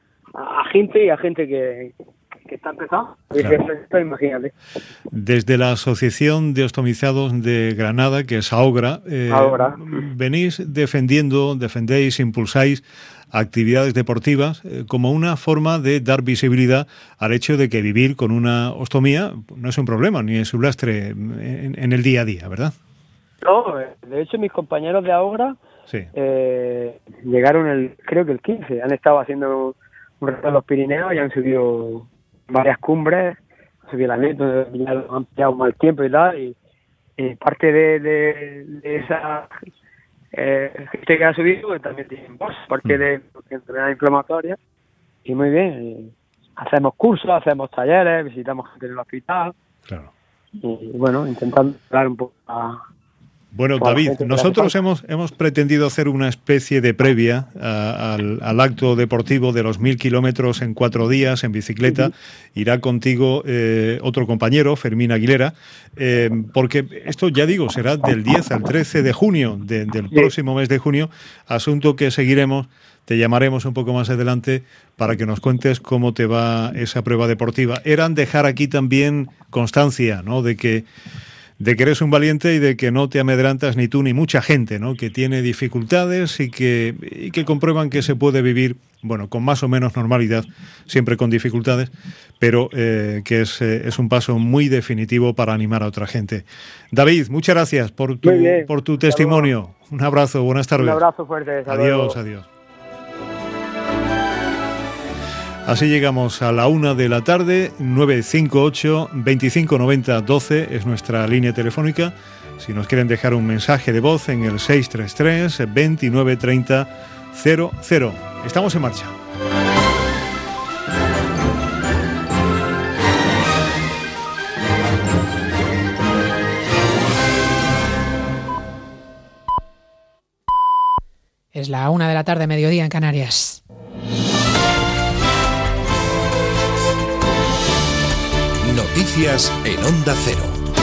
a gente y a gente que... que está empezando, claro. Esto, imagínate. Desde la Asociación de Ostomizados de Granada, que es AOGRA, eh, AOGRA. venís defendiendo, defendéis, impulsáis actividades deportivas eh, como una forma de dar visibilidad al hecho de que vivir con una ostomía no es un problema, ni es un lastre en, en el día a día, ¿verdad? No, de hecho mis compañeros de AOGRA sí. eh, llegaron el, creo que el quince, han estado haciendo un reto en los Pirineos y han subido varias cumbres, subió la neta, han pillado un mal tiempo y tal, y, y parte de, de, de esa eh, gente que ha subido, pues también tienen voz, parte de enfermedad inflamatoria, y muy bien, y hacemos cursos, hacemos talleres, visitamos gente en el hospital, claro. y, y bueno, intentando hablar un poco a... Bueno, David, nosotros hemos, hemos pretendido hacer una especie de previa a, al, al acto deportivo de los mil kilómetros en cuatro días en bicicleta. Uh-huh. Irá contigo eh, otro compañero, Fermín Aguilera, eh, porque esto, ya digo, será del diez al trece de junio, de, del sí. próximo mes de junio, asunto que seguiremos. Te llamaremos un poco más adelante para que nos cuentes cómo te va esa prueba deportiva. Eran dejar aquí también constancia, ¿no?, de que de que eres un valiente y de que no te amedrantas ni tú ni mucha gente, ¿no?, que tiene dificultades y que, y que comprueban que se puede vivir, bueno, con más o menos normalidad, siempre con dificultades, pero eh, que es, eh, es un paso muy definitivo para animar a otra gente. David, muchas gracias por tu, por tu testimonio. Un abrazo, buenas tardes. Un abrazo fuerte. Adiós, adiós. Así llegamos a la una de la tarde. Nueve cinco ocho, veinticinco noventa, doce es nuestra línea telefónica. Si nos quieren dejar un mensaje de voz en el seis tres tres, veintinueve treinta, cero cero. Estamos en marcha. Es la una de la tarde, mediodía en Canarias. Noticias en Onda Cero.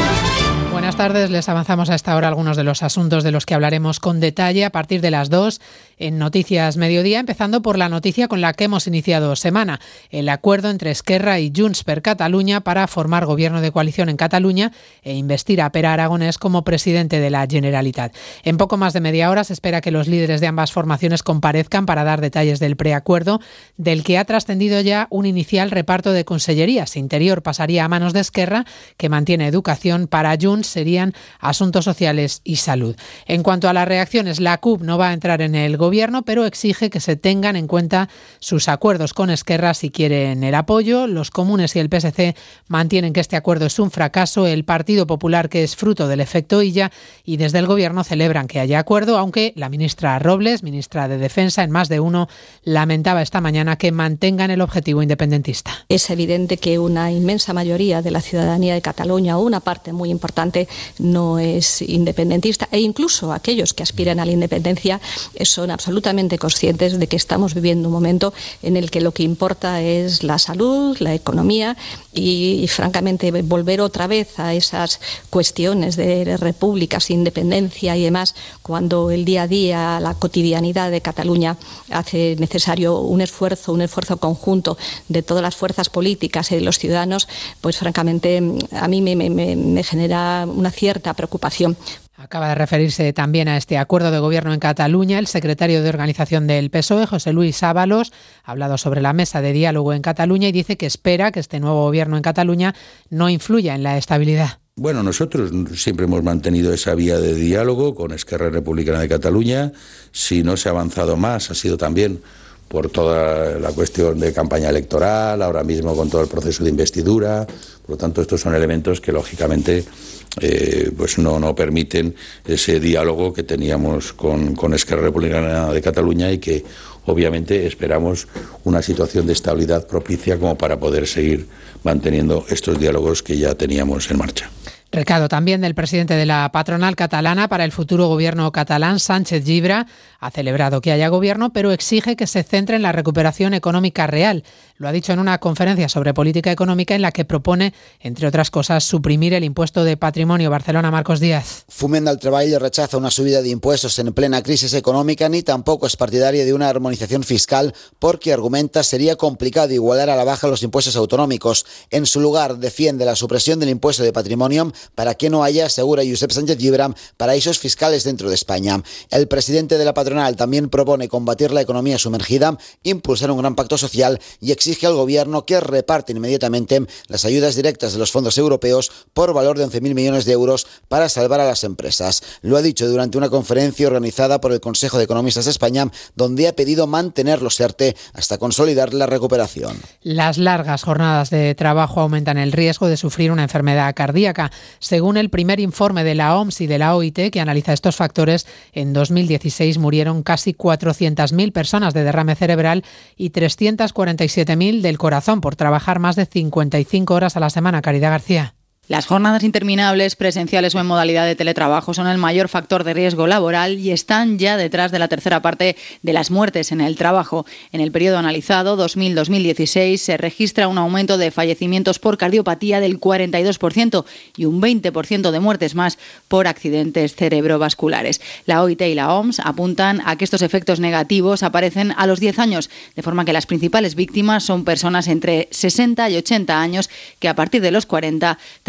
Buenas tardes, les avanzamos a esta hora algunos de los asuntos de los que hablaremos con detalle a partir de las dos en Noticias Mediodía, empezando por la noticia con la que hemos iniciado semana, el acuerdo entre Esquerra y Junts per Catalunya para formar gobierno de coalición en Cataluña e investir a Pere Aragonès como presidente de la Generalitat. En poco más de media hora se espera que los líderes de ambas formaciones comparezcan para dar detalles del preacuerdo, del que ha trascendido ya un inicial reparto de consellerías. Interior pasaría a manos de Esquerra, que mantiene educación. Para Junts serían asuntos sociales y salud. En cuanto a las reacciones, la C U P no va a entrar en el gobierno, pero exige que se tengan en cuenta sus acuerdos con Esquerra si quieren el apoyo. Los comunes y el P S C mantienen que este acuerdo es un fracaso, el Partido Popular que es fruto del efecto Illa, y desde el gobierno celebran que haya acuerdo, aunque la ministra Robles, ministra de Defensa, en Más de Uno, lamentaba esta mañana que mantengan el objetivo independentista. Es evidente que una inmensa mayoría de la ciudadanía de Cataluña, o una parte muy importante, no es independentista, e incluso aquellos que aspiran a la independencia son absolutamente conscientes de que estamos viviendo un momento en el que lo que importa es la salud, la economía y, y francamente volver otra vez a esas cuestiones de repúblicas, independencia y demás, cuando el día a día, la cotidianidad de Cataluña hace necesario un esfuerzo, un esfuerzo conjunto de todas las fuerzas políticas y de los ciudadanos, pues francamente a mí me, me, me genera una cierta preocupación. Acaba de referirse también a este acuerdo de gobierno en Cataluña el secretario de organización del P S O E, José Luis Ábalos. Ha hablado sobre la mesa de diálogo en Cataluña y dice que espera que este nuevo gobierno en Cataluña no influya en la estabilidad. Bueno, nosotros siempre hemos mantenido esa vía de diálogo con Esquerra Republicana de Cataluña. Si no se ha avanzado más, ha sido también por toda la cuestión de campaña electoral, ahora mismo con todo el proceso de investidura. Por lo tanto, estos son elementos que, lógicamente, eh, pues no, no permiten ese diálogo que teníamos con, con Esquerra Republicana de Cataluña y que, obviamente, esperamos una situación de estabilidad propicia como para poder seguir manteniendo estos diálogos que ya teníamos en marcha. Recado también del presidente de la patronal catalana para el futuro gobierno catalán, Sánchez Llibre. Ha celebrado que haya gobierno, pero exige que se centre en la recuperación económica real. Lo ha dicho en una conferencia sobre política económica en la que propone, entre otras cosas, suprimir el impuesto de patrimonio. Barcelona, Marcos Díaz. Foment del Treball rechaza una subida de impuestos en plena crisis económica, ni tampoco es partidaria de una armonización fiscal, porque argumenta sería complicado igualar a la baja los impuestos autonómicos. En su lugar, defiende la supresión del impuesto de patrimonio para que no haya, asegura Josep Sánchez Llibre, paraísos fiscales dentro de España. El presidente de la patronal también propone combatir la economía sumergida, impulsar un gran pacto social y exige al gobierno que reparte inmediatamente las ayudas directas de los fondos europeos por valor de once mil millones de euros para salvar a las empresas. Lo ha dicho durante una conferencia organizada por el Consejo de Economistas de España, donde ha pedido mantener los ERTE hasta consolidar la recuperación. Las largas jornadas de trabajo aumentan el riesgo de sufrir una enfermedad cardíaca. Según el primer informe de la O M S y de la O I T, que analiza estos factores, en dos mil dieciséis murieron casi cuatrocientas mil personas de derrame cerebral y trescientas cuarenta y siete mil del corazón por trabajar más de cincuenta y cinco horas a la semana. Caridad García. Las jornadas interminables, presenciales o en modalidad de teletrabajo, son el mayor factor de riesgo laboral y están ya detrás de la tercera parte de las muertes en el trabajo. En el periodo analizado, dos mil a dos mil dieciséis, se registra un aumento de fallecimientos por cardiopatía del cuarenta y dos por ciento y un veinte por ciento de muertes más por accidentes cerebrovasculares. La O I T y la O M S apuntan a que estos efectos negativos aparecen a los diez años, de forma que las principales víctimas son personas entre sesenta y ochenta años que a partir de los cuarenta trabajan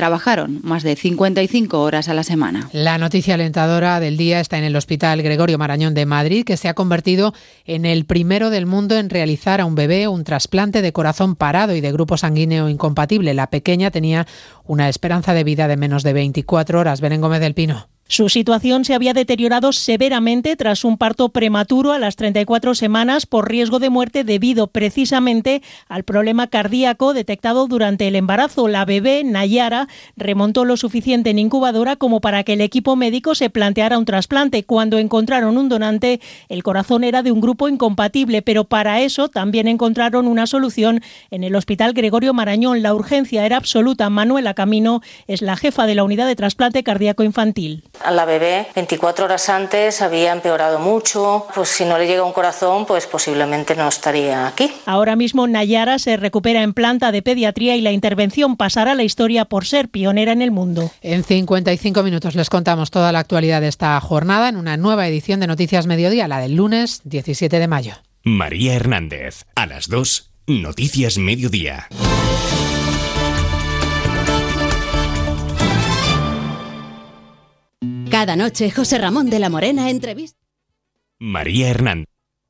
teletrabajaron más de cincuenta y cinco horas a la semana. La noticia alentadora del día está en el Hospital Gregorio Marañón de Madrid, que se ha convertido en el primero del mundo en realizar a un bebé un trasplante de corazón parado y de grupo sanguíneo incompatible. La pequeña tenía una esperanza de vida de menos de veinticuatro horas. Belén Gómez del Pino. Su situación se había deteriorado severamente tras un parto prematuro a las treinta y cuatro semanas por riesgo de muerte debido precisamente al problema cardíaco detectado durante el embarazo. La bebé, Nayara, remontó lo suficiente en incubadora como para que el equipo médico se planteara un trasplante. Cuando encontraron un donante, el corazón era de un grupo incompatible, pero para eso también encontraron una solución en el Hospital Gregorio Marañón. La urgencia era absoluta. Manuela Camino es la jefa de la unidad de trasplante cardíaco infantil. A la bebé veinticuatro horas antes había empeorado mucho, pues si no le llega un corazón, pues posiblemente no estaría aquí. Ahora mismo Nayara se recupera en planta de pediatría y la intervención pasará a la historia por ser pionera en el mundo. En cincuenta y cinco minutos les contamos toda la actualidad de esta jornada en una nueva edición de Noticias Mediodía, la del lunes diecisiete de mayo. María Hernández, a las dos, Noticias Mediodía. Cada noche, José Ramón de la Morena entrevista. María Hernández.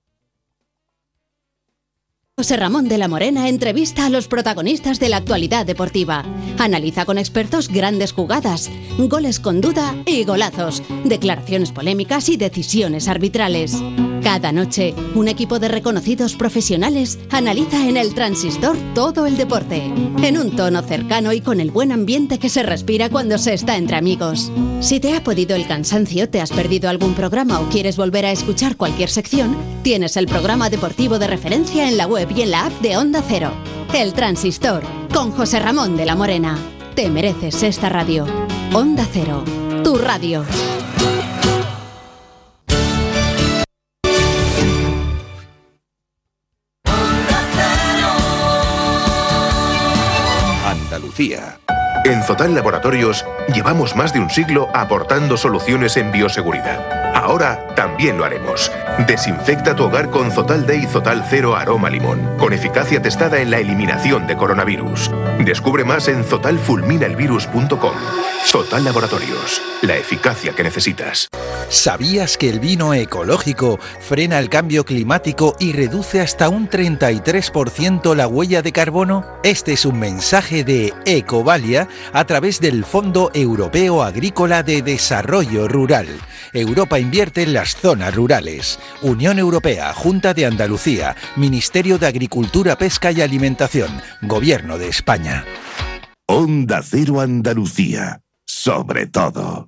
José Ramón de la Morena entrevista a los protagonistas de la actualidad deportiva. Analiza con expertos grandes jugadas, goles con duda y golazos, declaraciones polémicas y decisiones arbitrales. Cada noche, un equipo de reconocidos profesionales analiza en el Transistor todo el deporte, en un tono cercano y con el buen ambiente que se respira cuando se está entre amigos. Si te ha podido el cansancio, te has perdido algún programa o quieres volver a escuchar cualquier sección, tienes el programa deportivo de referencia en la web y en la app de Onda Cero. El Transistor, con José Ramón de la Morena. Te mereces esta radio. Onda Cero, tu radio. Andalucía. En Zotal Laboratorios llevamos más de un siglo aportando soluciones en bioseguridad. Ahora también lo haremos. Desinfecta tu hogar con Zotal Day Zotal Cero Aroma Limón, con eficacia testada en la eliminación de coronavirus. Descubre más en zotal fulmina el virus punto com. Zotal Laboratorios, la eficacia que necesitas. ¿Sabías que el vino ecológico frena el cambio climático y reduce hasta un treinta y tres por ciento la huella de carbono? Este es un mensaje de Ecovalia a través del Fondo Europeo Agrícola de Desarrollo Rural. Europa invierte en las zonas rurales. Unión Europea, Junta de Andalucía, Ministerio de Agricultura, Pesca y Alimentación, Gobierno de España. Onda Cero Andalucía, sobre todo.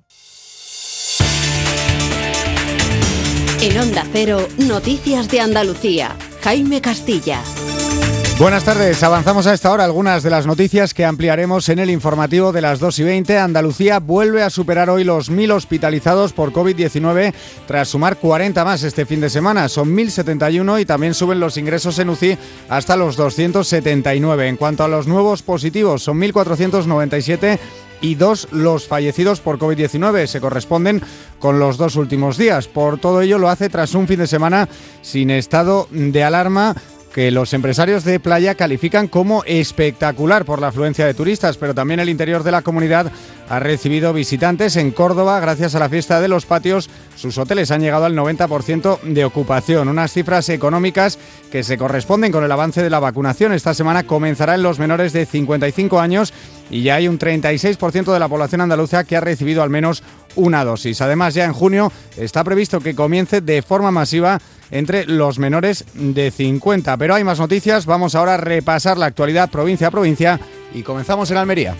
En Onda Cero, Noticias de Andalucía. Jaime Castilla. Buenas tardes, avanzamos a esta hora algunas de las noticias que ampliaremos en el informativo de las dos y veinte. Andalucía vuelve a superar hoy los mil hospitalizados por covid diecinueve tras sumar cuarenta más este fin de semana. Son mil setenta y uno y también suben los ingresos en U C I hasta los doscientos setenta y nueve. En cuanto a los nuevos positivos, son mil cuatrocientos noventa y siete y dos los fallecidos por covid diecinueve. Se corresponden con los dos últimos días. Por todo ello lo hace tras un fin de semana sin estado de alarma, que los empresarios de playa califican como espectacular por la afluencia de turistas, pero también el interior de la comunidad ha recibido visitantes. En Córdoba, gracias a la fiesta de los patios, sus hoteles han llegado al noventa por ciento de ocupación, unas cifras económicas que se corresponden con el avance de la vacunación. Esta semana comenzará en los menores de cincuenta y cinco años y ya hay un treinta y seis por ciento de la población andaluza que ha recibido al menos una dosis. Además, ya en junio está previsto que comience de forma masiva entre los menores de cincuenta. Pero hay más noticias, vamos ahora a repasar la actualidad provincia a provincia y comenzamos en Almería.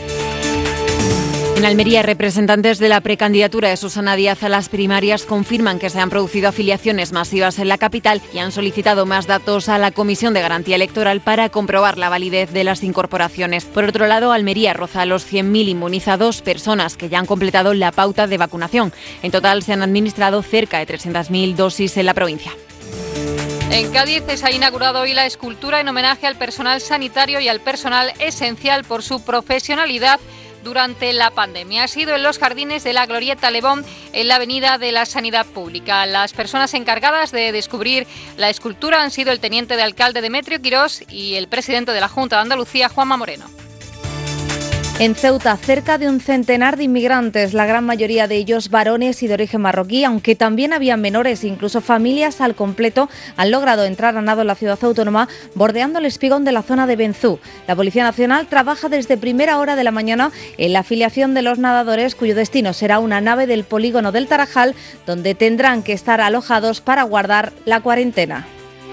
En Almería, representantes de la precandidatura de Susana Díaz a las primarias confirman que se han producido afiliaciones masivas en la capital y han solicitado más datos a la Comisión de Garantía Electoral para comprobar la validez de las incorporaciones. Por otro lado, Almería roza los cien mil inmunizados, personas que ya han completado la pauta de vacunación. En total se han administrado cerca de trescientas mil dosis en la provincia. En Cádiz se ha inaugurado hoy la escultura en homenaje al personal sanitario y al personal esencial por su profesionalidad durante la pandemia. Ha sido en los jardines de la Glorieta Lebón, en la Avenida de la Sanidad Pública. Las personas encargadas de descubrir la escultura han sido el teniente de alcalde Demetrio Quirós y el presidente de la Junta de Andalucía, Juanma Moreno. En Ceuta, cerca de un centenar de inmigrantes, la gran mayoría de ellos varones y de origen marroquí, aunque también había menores e incluso familias al completo, han logrado entrar a nado en la ciudad autónoma, bordeando el espigón de la zona de Benzú. La Policía Nacional trabaja desde primera hora de la mañana en la afiliación de los nadadores, cuyo destino será una nave del polígono del Tarajal, donde tendrán que estar alojados para guardar la cuarentena.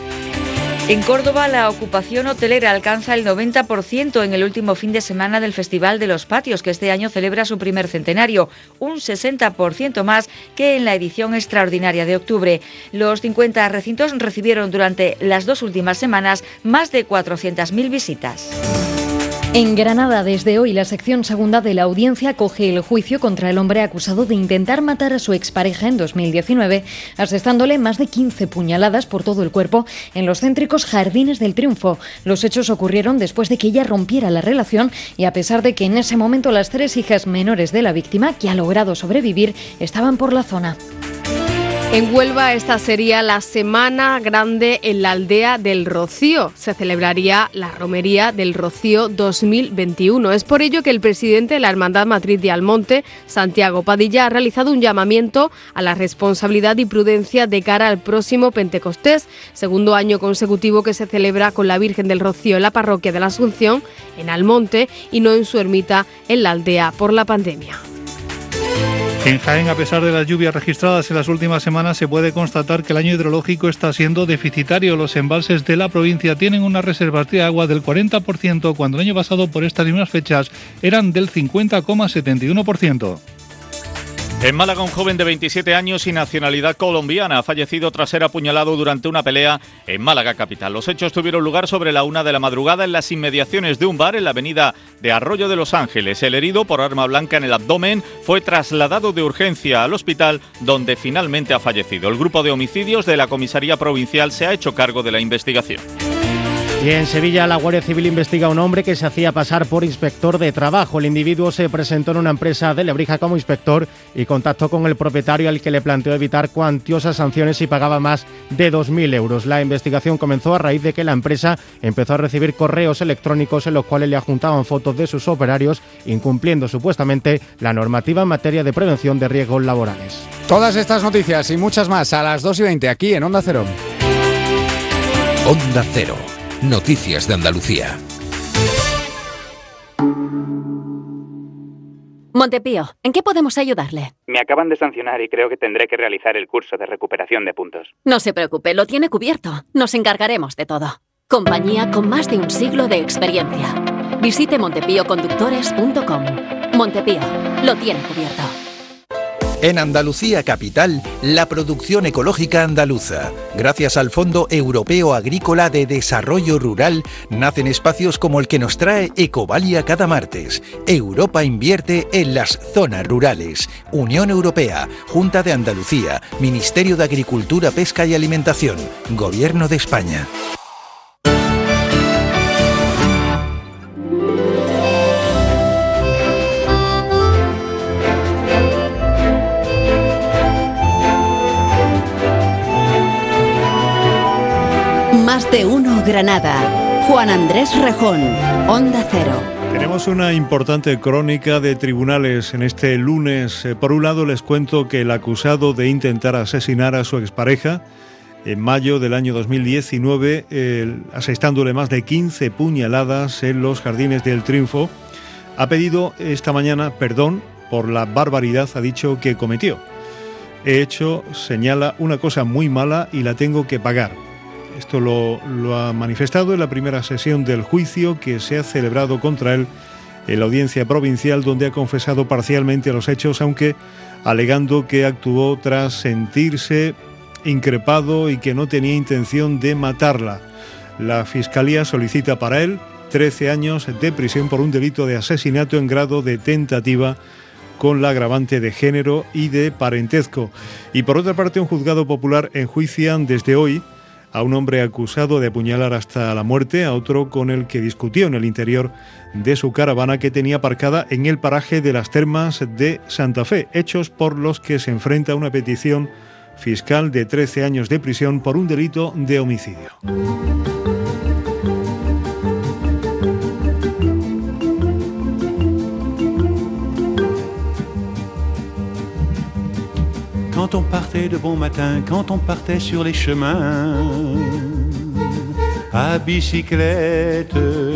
En Córdoba, la ocupación hotelera alcanza el noventa por ciento en el último fin de semana del Festival de los Patios, que este año celebra su primer centenario, un sesenta por ciento más que en la edición extraordinaria de octubre. Los cincuenta recintos recibieron durante las dos últimas semanas más de cuatrocientas mil visitas. En Granada, desde hoy, la sección segunda de la audiencia acoge el juicio contra el hombre acusado de intentar matar a su expareja en dos mil diecinueve, asestándole más de quince puñaladas por todo el cuerpo en los céntricos Jardines del Triunfo. Los hechos ocurrieron después de que ella rompiera la relación y a pesar de que en ese momento las tres hijas menores de la víctima, que ha logrado sobrevivir, estaban por la zona. En Huelva, esta sería la Semana Grande en la aldea del Rocío. Se celebraría la Romería del Rocío dos mil veintiuno. Es por ello que el presidente de la Hermandad Matriz de Almonte, Santiago Padilla, ha realizado un llamamiento a la responsabilidad y prudencia de cara al próximo Pentecostés, segundo año consecutivo que se celebra con la Virgen del Rocío en la parroquia de la Asunción, en Almonte, y no en su ermita en la aldea por la pandemia. En Jaén, a pesar de las lluvias registradas en las últimas semanas, se puede constatar que el año hidrológico está siendo deficitario. Los embalses de la provincia tienen una reserva de agua del cuarenta por ciento, cuando el año pasado por estas mismas fechas eran del cincuenta coma setenta y uno por ciento. En Málaga, un joven de veintisiete años y nacionalidad colombiana ha fallecido tras ser apuñalado durante una pelea en Málaga capital. Los hechos tuvieron lugar sobre la una de la madrugada en las inmediaciones de un bar en la avenida de Arroyo de los Ángeles. El herido, por arma blanca en el abdomen, fue trasladado de urgencia al hospital, donde finalmente ha fallecido. El grupo de homicidios de la comisaría provincial se ha hecho cargo de la investigación. Y en Sevilla, la Guardia Civil investiga a un hombre que se hacía pasar por inspector de trabajo. El individuo se presentó en una empresa de Lebrija como inspector y contactó con el propietario, al que le planteó evitar cuantiosas sanciones si pagaba más de dos mil euros. La investigación comenzó a raíz de que la empresa empezó a recibir correos electrónicos en los cuales le adjuntaban fotos de sus operarios, incumpliendo supuestamente la normativa en materia de prevención de riesgos laborales. Todas estas noticias y muchas más a las dos y veinte aquí en Onda Cero. Onda Cero. Noticias de Andalucía. Montepío, ¿en qué podemos ayudarle? Me acaban de sancionar y creo que tendré que realizar el curso de recuperación de puntos. No se preocupe, lo tiene cubierto. Nos encargaremos de todo. Compañía con más de un siglo de experiencia. Visite montepío conductores punto com. Montepío, lo tiene cubierto. En Andalucía Capital, la producción ecológica andaluza. Gracias al Fondo Europeo Agrícola de Desarrollo Rural, nacen espacios como el que nos trae Ecovalia cada martes. Europa invierte en las zonas rurales. Unión Europea, Junta de Andalucía, Ministerio de Agricultura, Pesca y Alimentación, Gobierno de España. Más de uno Granada. Juan Andrés Rejón, Onda Cero. Tenemos una importante crónica de tribunales en este lunes. Por un lado, les cuento que el acusado de intentar asesinar a su expareja en mayo del año dos mil diecinueve, eh, asestándole más de quince puñaladas en los Jardines del Triunfo, ha pedido esta mañana perdón por la barbaridad, ha dicho, que cometió. He hecho, señala, una cosa muy mala y la tengo que pagar. Esto lo, lo ha manifestado en la primera sesión del juicio que se ha celebrado contra él en la audiencia provincial, donde ha confesado parcialmente los hechos, aunque alegando que actuó tras sentirse increpado y que no tenía intención de matarla. La Fiscalía solicita para él trece años de prisión por un delito de asesinato en grado de tentativa con la agravante de género y de parentesco. Y por otra parte, un juzgado popular enjuicia desde hoy a un hombre acusado de apuñalar hasta la muerte a otro con el que discutió en el interior de su caravana que tenía aparcada en el paraje de las Termas de Santa Fe, hechos por los que se enfrenta a una petición fiscal de trece años de prisión por un delito de homicidio. quand on partait de bon matin, quand on partait sur les chemins à bicyclette.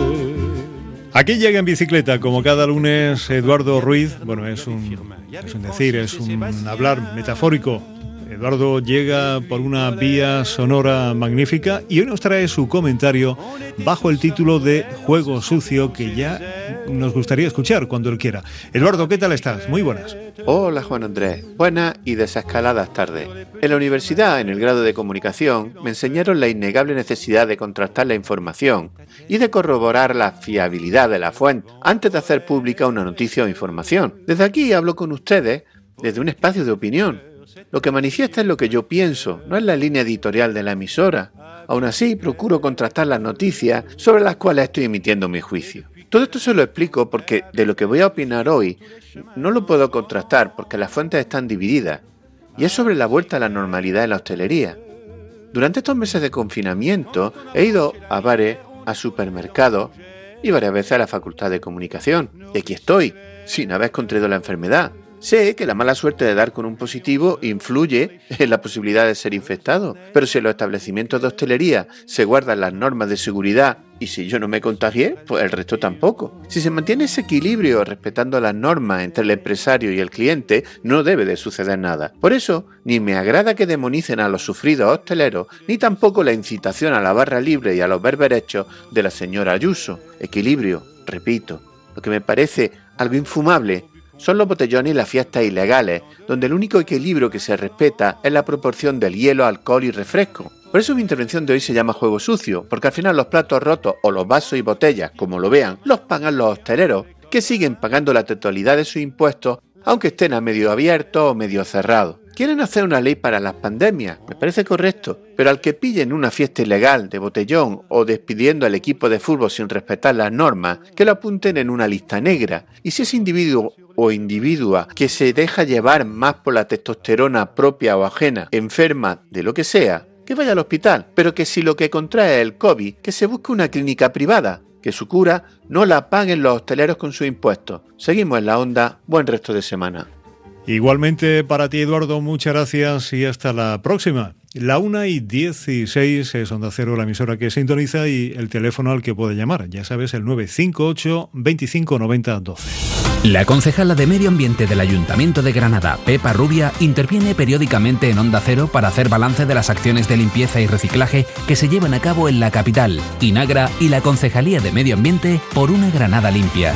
Aquí llega en bicicleta, como cada lunes, Eduardo Ruiz. Bueno, es un, es un decir, es un hablar metafórico. Eduardo llega por una vía sonora magnífica y hoy nos trae su comentario bajo el título de Juego Sucio, que ya nos gustaría escuchar cuando él quiera. Eduardo, ¿qué tal estás? Muy buenas. Hola Juan Andrés, buenas y desescaladas tardes. En la universidad, en el grado de comunicación, me enseñaron la innegable necesidad de contrastar la información y de corroborar la fiabilidad de la fuente antes de hacer pública una noticia o información. Desde aquí hablo con ustedes desde un espacio de opinión. Lo que manifiesta es lo que yo pienso, no es la línea editorial de la emisora. Aún así, procuro contrastar las noticias sobre las cuales estoy emitiendo mi juicio. Todo esto se lo explico porque de lo que voy a opinar hoy no lo puedo contrastar porque las fuentes están divididas, y es sobre la vuelta a la normalidad en la hostelería. Durante estos meses de confinamiento he ido a bares, a supermercados y varias veces a la Facultad de Comunicación. Y aquí estoy, sin haber contraído la enfermedad. Sé que la mala suerte de dar con un positivo influye en la posibilidad de ser infectado, pero si en los establecimientos de hostelería se guardan las normas de seguridad y si yo no me contagié, pues el resto tampoco. Si se mantiene ese equilibrio respetando las normas entre el empresario y el cliente, no debe de suceder nada. Por eso, ni me agrada que demonicen a los sufridos hosteleros, ni tampoco la incitación a la barra libre y a los berberechos de la señora Ayuso. Equilibrio, repito. Lo que me parece algo infumable son los botellones y las fiestas ilegales, donde el único equilibrio que se respeta es la proporción del hielo, alcohol y refresco. Por eso mi intervención de hoy se llama Juego Sucio, porque al final los platos rotos o los vasos y botellas, como lo vean, los pagan los hosteleros, que siguen pagando la totalidad de sus impuestos, aunque estén a medio abiertos o medio cerrados. Quieren hacer una ley para las pandemias, me parece correcto, pero al que pillen una fiesta ilegal de botellón o despidiendo al equipo de fútbol sin respetar las normas, que lo apunten en una lista negra. Y si ese individuo o individua que se deja llevar más por la testosterona propia o ajena, enferma de lo que sea, que vaya al hospital, pero que si lo que contrae es el COVID, que se busque una clínica privada, que su cura no la paguen los hosteleros con sus impuestos. Seguimos en la onda, buen resto de semana. Igualmente para ti, Eduardo, muchas gracias y hasta la próxima. La una y dieciséis es Onda Cero, la emisora que sintoniza, y el teléfono al que puede llamar. Ya sabes, el nueve cinco ocho, veinticinco noventa doce. La concejala de Medio Ambiente del Ayuntamiento de Granada, Pepa Rubia, interviene periódicamente en Onda Cero para hacer balance de las acciones de limpieza y reciclaje que se llevan a cabo en la capital, Inagra y la Concejalía de Medio Ambiente por una Granada limpia.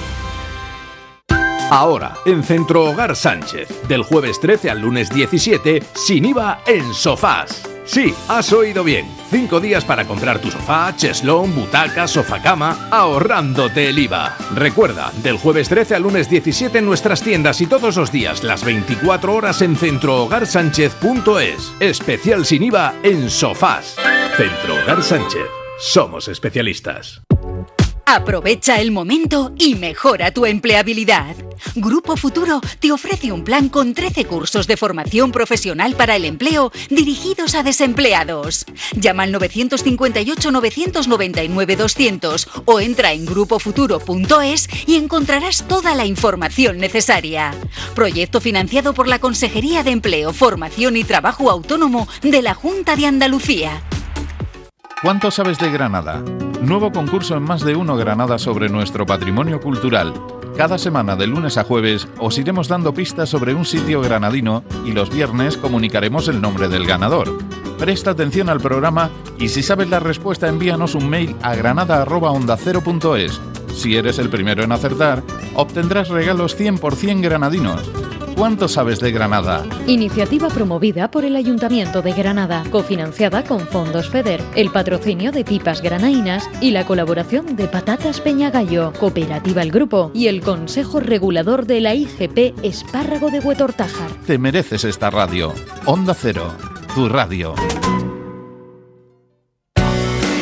Ahora, en Centro Hogar Sánchez, del jueves trece al lunes diecisiete, sin I V A en sofás. Sí, has oído bien. Cinco días para comprar tu sofá, cheslón, butaca, sofacama, ahorrándote el I V A. Recuerda, del jueves trece al lunes diecisiete en nuestras tiendas y todos los días, las veinticuatro horas en centro hogar sánchez punto es. Especial sin I V A en sofás. Centro Hogar Sánchez. Somos especialistas. Aprovecha el momento y mejora tu empleabilidad. Grupo Futuro te ofrece un plan con trece cursos de formación profesional para el empleo dirigidos a desempleados. Llama al nueve cinco ocho, nueve nueve nueve, doscientos o entra en grupo futuro punto es y encontrarás toda la información necesaria. Proyecto financiado por la Consejería de Empleo, Formación y Trabajo Autónomo de la Junta de Andalucía. ¿Cuánto sabes de Granada? Nuevo concurso en Más de Uno Granada sobre nuestro patrimonio cultural. Cada semana, de lunes a jueves, os iremos dando pistas sobre un sitio granadino y los viernes comunicaremos el nombre del ganador. Presta atención al programa y si sabes la respuesta envíanos un mail a granada arroba onda cero punto es. Si eres el primero en acertar, obtendrás regalos cien por ciento granadinos. ¿Cuánto sabes de Granada? Iniciativa promovida por el Ayuntamiento de Granada, cofinanciada con fondos FEDER, el patrocinio de Pipas Granainas y la colaboración de Patatas Peñagallo, Cooperativa El Grupo y el Consejo Regulador de la I G P Espárrago de Huetortájar. Te mereces esta radio. Onda Cero, tu radio.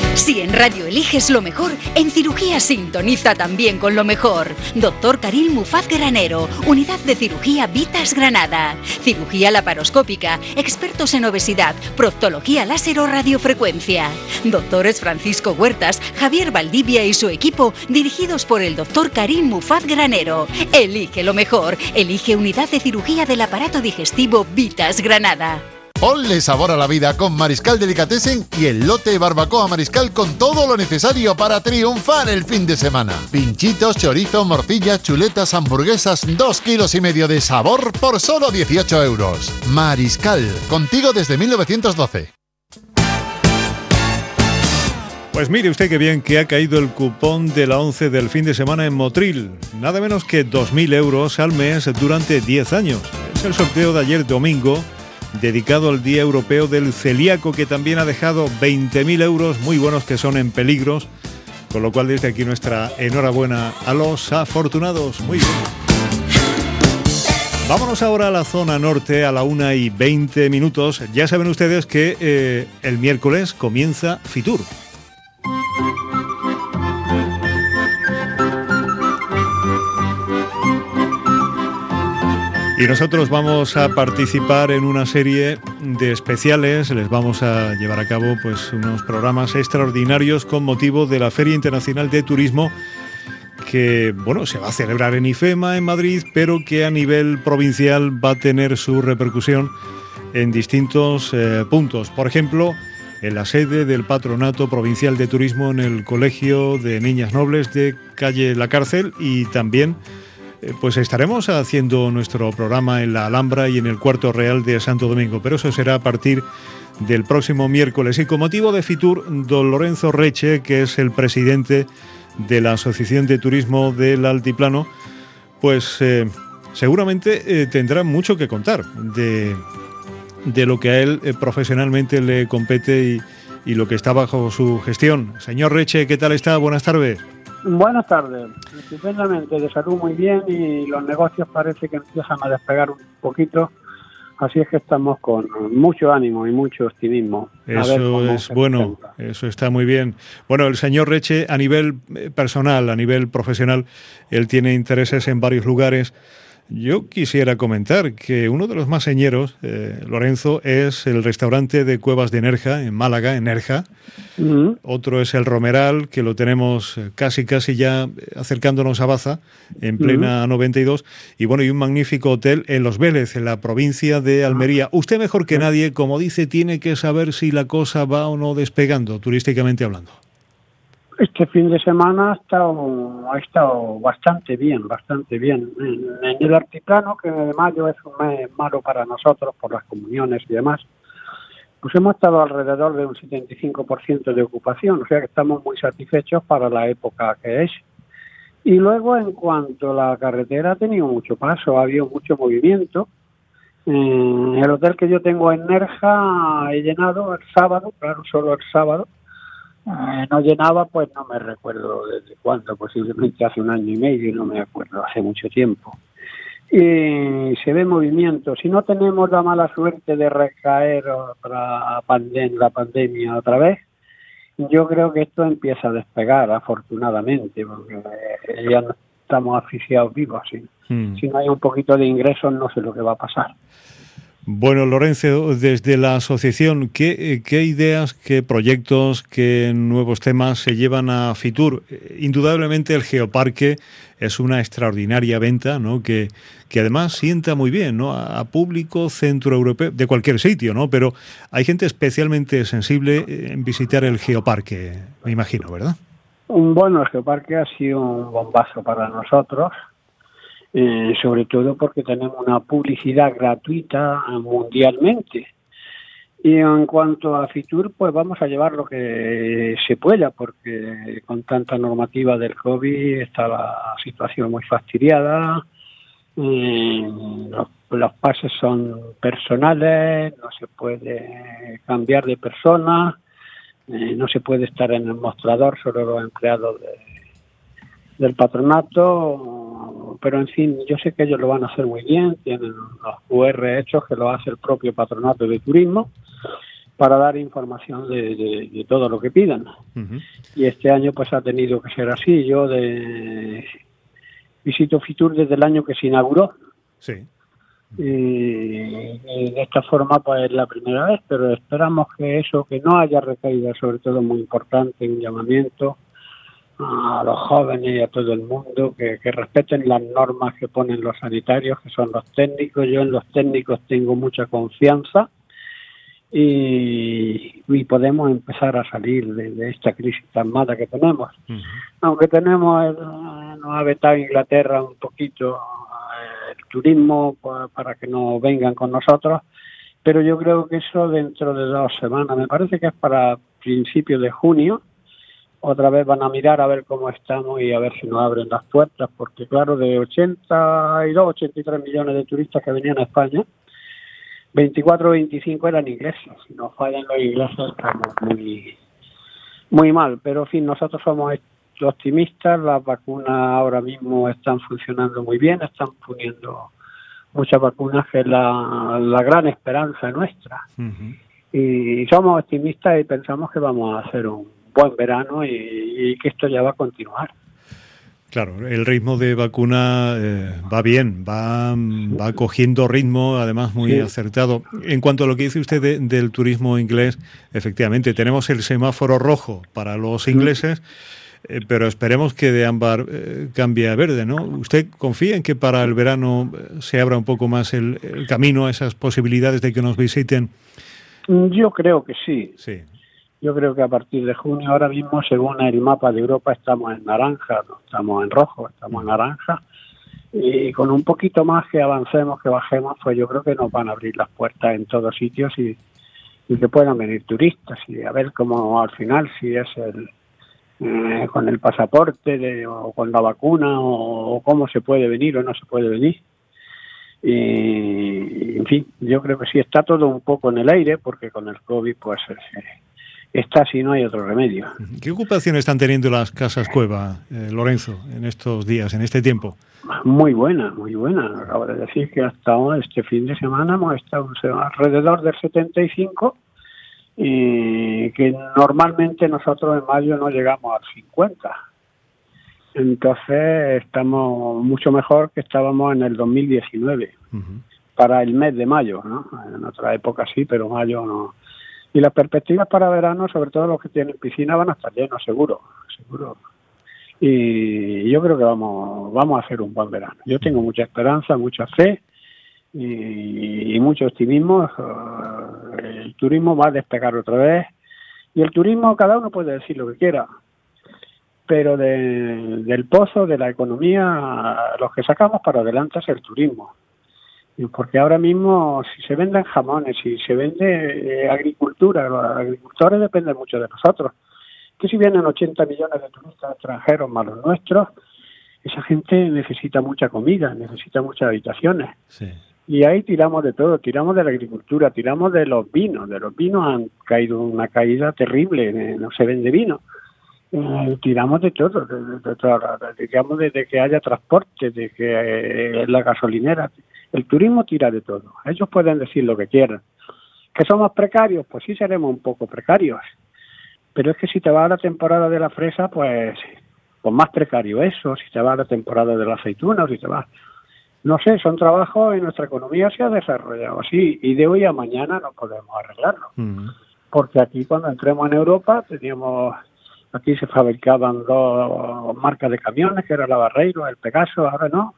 Si en radio eliges lo mejor, en cirugía sintoniza también con lo mejor. Doctor Karim Mufaz Granero, Unidad de Cirugía Vitas Granada. Cirugía laparoscópica, expertos en obesidad, proctología láser o radiofrecuencia. Doctores Francisco Huertas, Javier Valdivia y su equipo, dirigidos por el doctor Karim Mufaz Granero. Elige lo mejor, elige Unidad de Cirugía del Aparato Digestivo Vitas Granada. Ponle sabor a la vida con Mariscal Delicatessen y el lote barbacoa Mariscal con todo lo necesario para triunfar el fin de semana. Pinchitos, chorizo, morcillas, chuletas, hamburguesas, dos kilos y medio de sabor por solo dieciocho euros. Mariscal, contigo desde mil novecientos doce. Pues mire usted qué bien que ha caído el cupón de la once del fin de semana en Motril. Nada menos que dos mil euros al mes durante diez años. Es el sorteo de ayer domingo, dedicado al Día Europeo del Celíaco, que también ha dejado veinte mil euros muy buenos que son en peligros, con lo cual desde aquí nuestra enhorabuena a los afortunados. Muy bien. Vámonos ahora a la zona norte a la una y veinte minutos. Ya saben ustedes que eh, el miércoles comienza Fitur. Y nosotros vamos a participar en una serie de especiales, les vamos a llevar a cabo pues unos programas extraordinarios con motivo de la Feria Internacional de Turismo que, bueno, se va a celebrar en IFEMA, en Madrid, pero que a nivel provincial va a tener su repercusión en distintos eh, puntos. Por ejemplo, en la sede del Patronato Provincial de Turismo en el Colegio de Niñas Nobles de Calle La Cárcel, y también pues estaremos haciendo nuestro programa en la Alhambra y en el Cuarto Real de Santo Domingo, pero eso será a partir del próximo miércoles. Y con motivo de Fitur, don Lorenzo Reche, que es el presidente de la Asociación de Turismo del Altiplano, pues eh, seguramente eh, tendrá mucho que contar de, de lo que a él eh, profesionalmente le compete y, y lo que está bajo su gestión. Señor Reche, ¿qué tal está? Buenas tardes. Buenas tardes, estupendamente, de salud muy bien, y los negocios parece que empiezan a despegar un poquito, así es que estamos con mucho ánimo y mucho optimismo. Eso es bueno, eso está muy bien. Bueno, el señor Reche, a nivel personal, a nivel profesional, él tiene intereses en varios lugares. Yo quisiera comentar que uno de los más señeros, eh, Lorenzo, es el restaurante de Cuevas de Nerja, en Málaga, en Nerja. Uh-huh. Otro es el Romeral, que lo tenemos casi casi ya acercándonos a Baza, en plena uh-huh. noventa y dos. Y bueno, y un magnífico hotel en Los Vélez, en la provincia de Almería. Usted mejor que nadie, como dice, tiene que saber si la cosa va o no despegando, turísticamente hablando. Este fin de semana ha estado, ha estado bastante bien, bastante bien. En, en el altiplano, que de mayo es un mes malo para nosotros por las comuniones y demás, pues hemos estado alrededor de un setenta y cinco por ciento de ocupación, o sea que estamos muy satisfechos para la época que es. Y luego, en cuanto a la carretera, ha tenido mucho paso, ha habido mucho movimiento. En el hotel que yo tengo en Nerja he llenado el sábado, claro, solo el sábado. Eh, no llenaba, pues no me recuerdo desde cuándo, posiblemente hace un año y medio, no me acuerdo, hace mucho tiempo. Y se ve movimiento. Si no tenemos la mala suerte de recaer otra pandem- la pandemia otra vez, yo creo que esto empieza a despegar, afortunadamente, porque ya no estamos asfixiados vivos. ¿Sí? Mm. Si no hay un poquito de ingresos, no sé lo que va a pasar. Bueno, Lorenzo, desde la asociación, ¿qué, qué ideas, qué proyectos, qué nuevos temas se llevan a Fitur? Indudablemente el Geoparque es una extraordinaria venta, ¿no? Que, que además sienta muy bien, ¿no? A, a público centroeuropeo, de cualquier sitio, ¿no? Pero hay gente especialmente sensible en visitar el Geoparque, me imagino, ¿verdad? Bueno, el Geoparque ha sido un bombazo para nosotros. Eh, sobre todo porque tenemos una publicidad gratuita mundialmente. Y en cuanto a Fitur, pues vamos a llevar lo que se pueda, porque con tanta normativa del COVID está la situación muy fastidiada. Eh, los, los pases son personales, no se puede cambiar de persona, eh, no se puede estar en el mostrador, solo los empleados de, del patronato. Pero en fin, yo sé que ellos lo van a hacer muy bien, tienen los cu erre hechos que lo hace el propio Patronato de Turismo, para dar información de, de, de todo lo que pidan. Uh-huh. Y este año pues ha tenido que ser así. Yo de visito Fitur desde el año que se inauguró. Sí. Y, y de esta forma pues es la primera vez, pero esperamos que eso, que no haya recaída, sobre todo muy importante, un llamamiento a los jóvenes y a todo el mundo que, que respeten las normas que ponen los sanitarios, que son los técnicos. Yo en los técnicos tengo mucha confianza y, y podemos empezar a salir de, de esta crisis tan mala que tenemos. Uh-huh. Aunque tenemos, el, nos ha vetado Inglaterra un poquito el turismo para que no vengan con nosotros, pero yo creo que eso dentro de dos semanas, me parece que es para principios de junio, otra vez van a mirar a ver cómo estamos y a ver si nos abren las puertas, porque claro, de ochenta y dos, ochenta y tres millones de turistas que venían a España, veinticuatro o veinticinco eran ingleses. Si nos fallan los ingleses estamos muy, muy mal, pero en fin, nosotros somos optimistas, las vacunas ahora mismo están funcionando muy bien, están poniendo muchas vacunas, que es la, la gran esperanza nuestra. Uh-huh. Y somos optimistas y pensamos que vamos a hacer un buen verano y, y que esto ya va a continuar. Claro, el ritmo de vacuna eh, va bien, va, va cogiendo ritmo, además muy sí. acertado. En cuanto a lo que dice usted de, del turismo inglés, efectivamente, tenemos el semáforo rojo para los ingleses, eh, pero esperemos que de ámbar eh, cambie a verde, ¿no? ¿Usted confía en que para el verano se abra un poco más el, el camino a esas posibilidades de que nos visiten? Yo creo que sí. Sí. Yo creo que a partir de junio, ahora mismo, según el mapa de Europa, estamos en naranja, no estamos en rojo, estamos en naranja. Y con un poquito más que avancemos, que bajemos, pues yo creo que nos van a abrir las puertas en todos sitios y, y que puedan venir turistas. Y a ver cómo al final, si es el eh, con el pasaporte de, o con la vacuna, o, o cómo se puede venir o no se puede venir. Y, en fin, yo creo que sí, está todo un poco en el aire, porque con el COVID, pues... Eh, está si no hay otro remedio. ¿Qué ocupación están teniendo las casas cueva, eh, Lorenzo, en estos días, en este tiempo? Muy buena, muy buena. Acabo de decir que hasta este fin de semana hemos estado alrededor del setenta y cinco y que normalmente nosotros en mayo no llegamos al cincuenta. Entonces estamos mucho mejor que estábamos en el dos mil diecinueve, uh-huh. para el mes de mayo, ¿no? En otra época sí, pero mayo no. Y las perspectivas para verano, sobre todo los que tienen piscina, van a estar llenos, seguro, seguro. Y yo creo que vamos vamos a hacer un buen verano. Yo tengo mucha esperanza, mucha fe y, y mucho optimismo. El turismo va a despegar otra vez. Y el turismo, cada uno puede decir lo que quiera, pero de, del pozo, de la economía, los que sacamos para adelante es el turismo. Porque ahora mismo, si se venden jamones, si se vende eh, agricultura, los agricultores dependen mucho de nosotros. Que si vienen ochenta millones de turistas extranjeros más los nuestros, esa gente necesita mucha comida, necesita muchas habitaciones. Sí. Y ahí tiramos de todo, tiramos de la agricultura, tiramos de los vinos. De los vinos han caído una caída terrible, eh, no se vende vino. Eh, tiramos de todo, de, de, de, de, digamos de, de que haya transporte, de que eh, la gasolinera. El turismo tira de todo. Ellos pueden decir lo que quieran. ¿Que somos precarios? Pues sí seremos un poco precarios. Pero es que si te vas a la temporada de la fresa, pues, pues más precario eso. Si te vas a la temporada de la aceituna, o si te vas... No sé, son trabajos y nuestra economía se ha desarrollado así. Y de hoy a mañana no podemos arreglarlo. Uh-huh. Porque aquí cuando entremos en Europa teníamos... Aquí se fabricaban dos marcas de camiones, que era la Barreiro, el Pegaso, ahora no.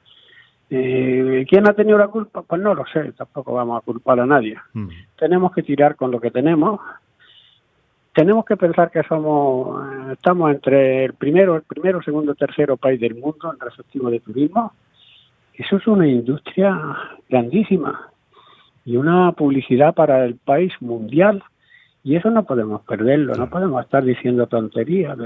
Eh, ¿Quién ha tenido la culpa? Pues no lo sé, tampoco vamos a culpar a nadie. Mm. Tenemos que tirar con lo que tenemos. Tenemos que pensar que somos, eh, estamos entre el primero, el primero, segundo, tercero país del mundo en receptivo de turismo. Eso es una industria grandísima y una publicidad para el país mundial. Y eso no podemos perderlo, no podemos estar diciendo tonterías.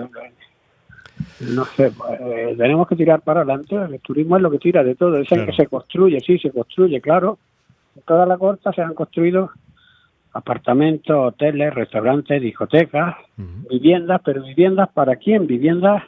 No sé, eh, tenemos que tirar para adelante. El turismo es lo que tira de todo. Dicen claro. que se construye, sí, se construye, claro. En toda la costa se han construido apartamentos, hoteles, restaurantes, discotecas, uh-huh. viviendas, pero viviendas ¿para quién? Viviendas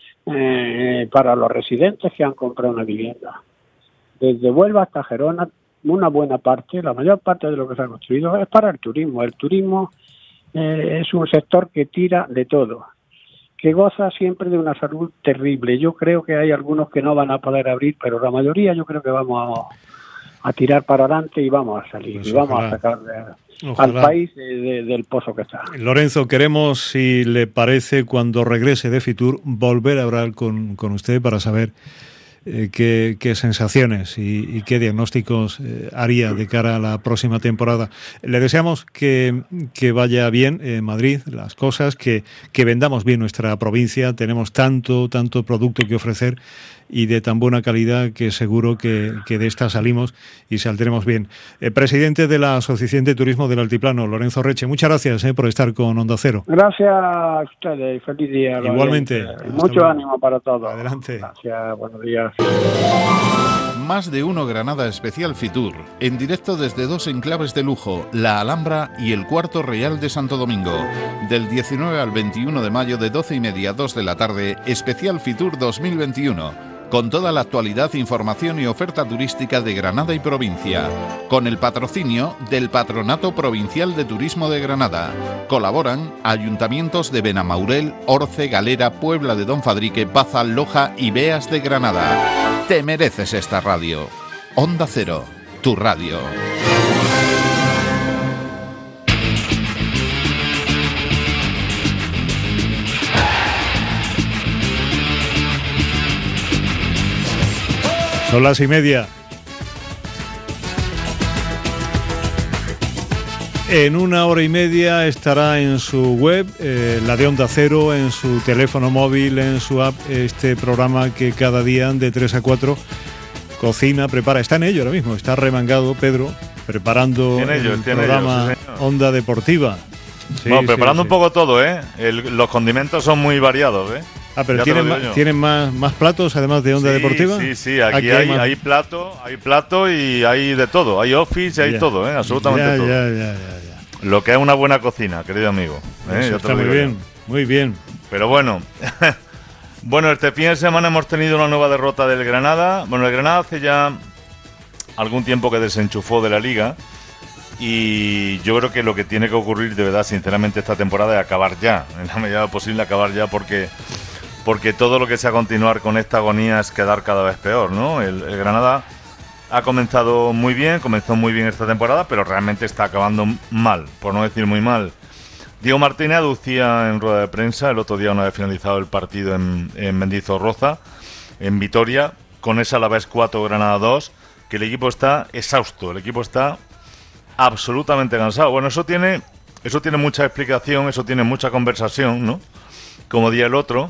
eh, para los residentes que han comprado una vivienda. Desde Huelva hasta Gerona, una buena parte, la mayor parte de lo que se ha construido es para el turismo. El turismo eh, es un sector que tira de todo, que goza siempre de una salud terrible. Yo creo que hay algunos que no van a poder abrir, pero la mayoría yo creo que vamos a, a tirar para adelante y vamos a salir, pues y vamos ojalá. a sacar de, al país de, de, del pozo que está. Lorenzo, queremos, si le parece, cuando regrese de Fitur, volver a hablar con, con usted para saber eh, qué, qué sensaciones y, y qué diagnósticos eh, haría de cara a la próxima temporada. Le deseamos que, que vaya bien en Madrid las cosas, que, que vendamos bien nuestra provincia. Tenemos tanto, tanto producto que ofrecer y de tan buena calidad que seguro que, que de esta salimos y saldremos bien. Eh, presidente de la Asociación de Turismo del Altiplano, Lorenzo Reche, muchas gracias eh, por estar con Onda Cero. Gracias a ustedes y feliz día. Igualmente. Mucho luego. ánimo para todos. Adelante. Gracias, buenos días. Más de uno Granada Especial Fitur, en directo desde dos enclaves de lujo, la Alhambra y el Cuarto Real de Santo Domingo. Del diecinueve al veintiuno de mayo de doce y media a dos de la tarde, Especial Fitur dos mil veintiuno. Con toda la actualidad, información y oferta turística de Granada y provincia. Con el patrocinio del Patronato Provincial de Turismo de Granada. Colaboran ayuntamientos de Benamaurel, Orce, Galera, Puebla de Don Fadrique, Baza, Loja y Beas de Granada. Te mereces esta radio. Onda Cero, tu radio. Son las y media. En una hora y media estará en su web, eh, la de Onda Cero, en su teléfono móvil, en su app, este programa que cada día de tres a cuatro cocina, prepara. Está en ello ahora mismo, está remangado Pedro, preparando ello, el programa ello, sí, Onda Deportiva. Sí, bueno, preparando sí, sí. un poco todo, ¿eh? El, los condimentos son muy variados, ¿eh? Ah, pero ¿tienen, más, ¿tienen más, más platos además de Onda sí, Deportiva? Sí, sí, aquí, aquí hay, hay, hay plato, hay plato y hay de todo, hay office y hay ya. todo, ¿eh? Absolutamente ya, todo. Ya, ya, ya, ya. Lo que es una buena cocina, querido amigo. ¿eh? Eso está muy bien, muy bien. Pero bueno, bueno, este fin de semana hemos tenido una nueva derrota del Granada. Bueno, el Granada hace ya algún tiempo que desenchufó de la Liga y yo creo que lo que tiene que ocurrir de verdad, sinceramente, esta temporada es acabar ya, en la medida posible acabar ya porque... porque todo lo que sea continuar con esta agonía es quedar cada vez peor, ¿no? El, el Granada ha comenzado muy bien, comenzó muy bien esta temporada, pero realmente está acabando mal, por no decir muy mal. Diego Martínez aducía en rueda de prensa el otro día, una vez finalizado el partido en, en Mendizorroza, en Vitoria, con esa Alavés cuatro, Granada dos, que el equipo está exhausto, el equipo está absolutamente cansado. Bueno, eso tiene, eso tiene mucha explicación, eso tiene mucha conversación, ¿no? Como día el otro.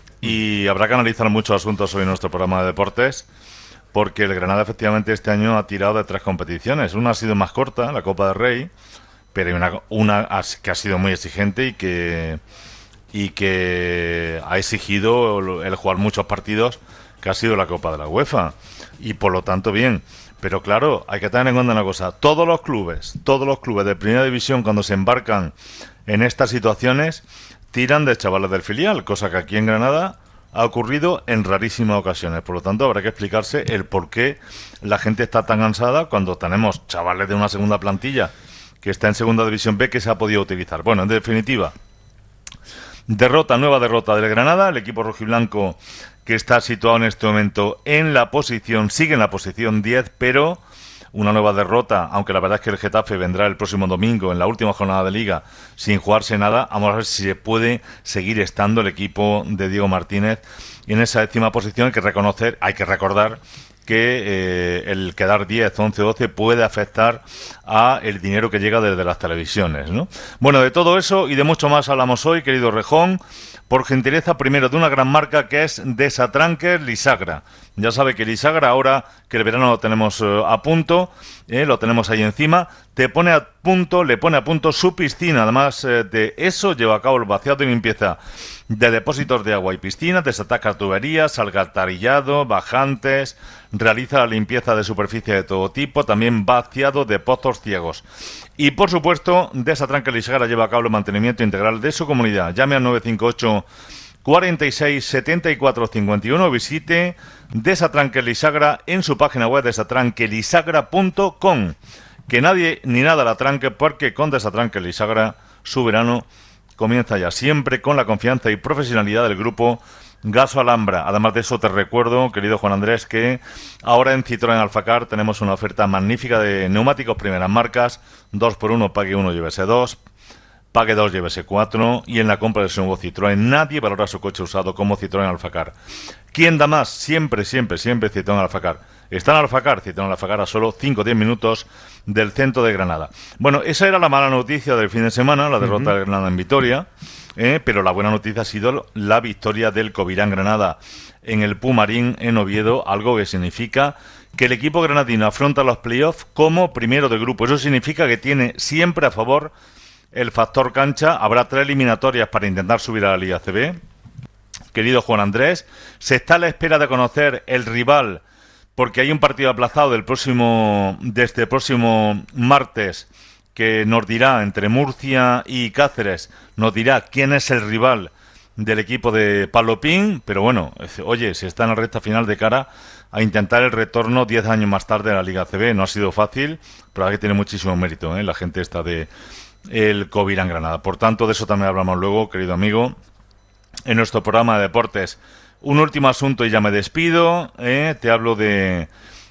Y habrá que analizar muchos asuntos hoy en nuestro programa de deportes, porque el Granada efectivamente este año ha tirado de tres competiciones. Una ha sido más corta, la Copa del Rey, pero hay una, una que ha sido muy exigente y que, y que ha exigido el jugar muchos partidos, que ha sido la Copa de la UEFA. Y por lo tanto, bien. Pero claro, hay que tener en cuenta una cosa. Todos los clubes, todos los clubes de Primera División, cuando se embarcan en estas situaciones, tiran de chavales del filial, cosa que aquí en Granada ha ocurrido en rarísimas ocasiones. Por lo tanto, habrá que explicarse el por qué la gente está tan cansada cuando tenemos chavales de una segunda plantilla que está en Segunda División B que se ha podido utilizar. Bueno, en definitiva, derrota, nueva derrota del Granada, el equipo rojiblanco que está situado en este momento en la posición, sigue en la posición diez, pero una nueva derrota, aunque la verdad es que el Getafe vendrá el próximo domingo en la última jornada de Liga sin jugarse nada. Vamos a ver si se puede seguir estando el equipo de Diego Martínez en esa décima posición. Hay que reconocer, hay que recordar que eh, el quedar diez, once, doce puede afectar a el dinero que llega desde las televisiones, ¿no? Bueno, de todo eso y de mucho más hablamos hoy, querido Rejón, por gentileza primero de una gran marca que es Desatranques Lisagra. Ya sabe que Lisagra, ahora que el verano lo tenemos eh, a punto, eh, lo tenemos ahí encima, te pone a punto, le pone a punto su piscina. Además eh, de eso, lleva a cabo el vaciado y limpieza de depósitos de agua y piscinas, desataca tuberías, alcantarillado, bajantes, realiza la limpieza de superficie de todo tipo, también vaciado de pozos ciegos. Y por supuesto, Desatranques Lisagra lleva a cabo el mantenimiento integral de su comunidad. Llame al nueve cinco ocho, cuarenta y seis setenta y cuatro cincuenta y uno. Visite Desatranque Lisagra en su página web desatranque lisagra punto com. Que nadie ni nada la tranque, porque con Desatranque Lisagra su verano comienza ya, siempre con la confianza y profesionalidad del grupo Gaso Alhambra. Además de eso, te recuerdo, querido Juan Andrés, que ahora en Citroën Alfacar tenemos una oferta magnífica de neumáticos primeras marcas, dos por uno, pague uno, llévese dos, pague dos, llévese cuatro, y en la compra de su nuevo Citroën nadie valora su coche usado como Citroën Alfacar. ¿Quién da más? Siempre, siempre, siempre Citroën Alfacar. Está en Alfacar, Citroën Alfacar, a solo cinco a diez minutos del centro de Granada. Bueno, esa era la mala noticia del fin de semana, la derrota uh-huh. de Granada en Vitoria. Eh, pero la buena noticia ha sido la victoria del Covirán Granada en el Pumarín en Oviedo, algo que significa que el equipo granadino afronta los playoffs como primero de grupo. Eso significa que tiene siempre a favor el factor cancha. Habrá tres eliminatorias para intentar subir a la Liga A C B. Querido Juan Andrés, se está a la espera de conocer el rival, porque hay un partido aplazado del próximo, de este próximo martes, que nos dirá, entre Murcia y Cáceres, nos dirá quién es el rival del equipo de Palopín. Pero bueno, oye, si está en la recta final de cara a intentar el retorno diez años más tarde a la Liga A C B, no ha sido fácil, pero que tiene muchísimo mérito, ¿eh? La gente está de el Covirán Granada. Por tanto, de eso también hablamos luego, querido amigo, en nuestro programa de deportes. Un último asunto y ya me despido, ¿eh? Te hablo de...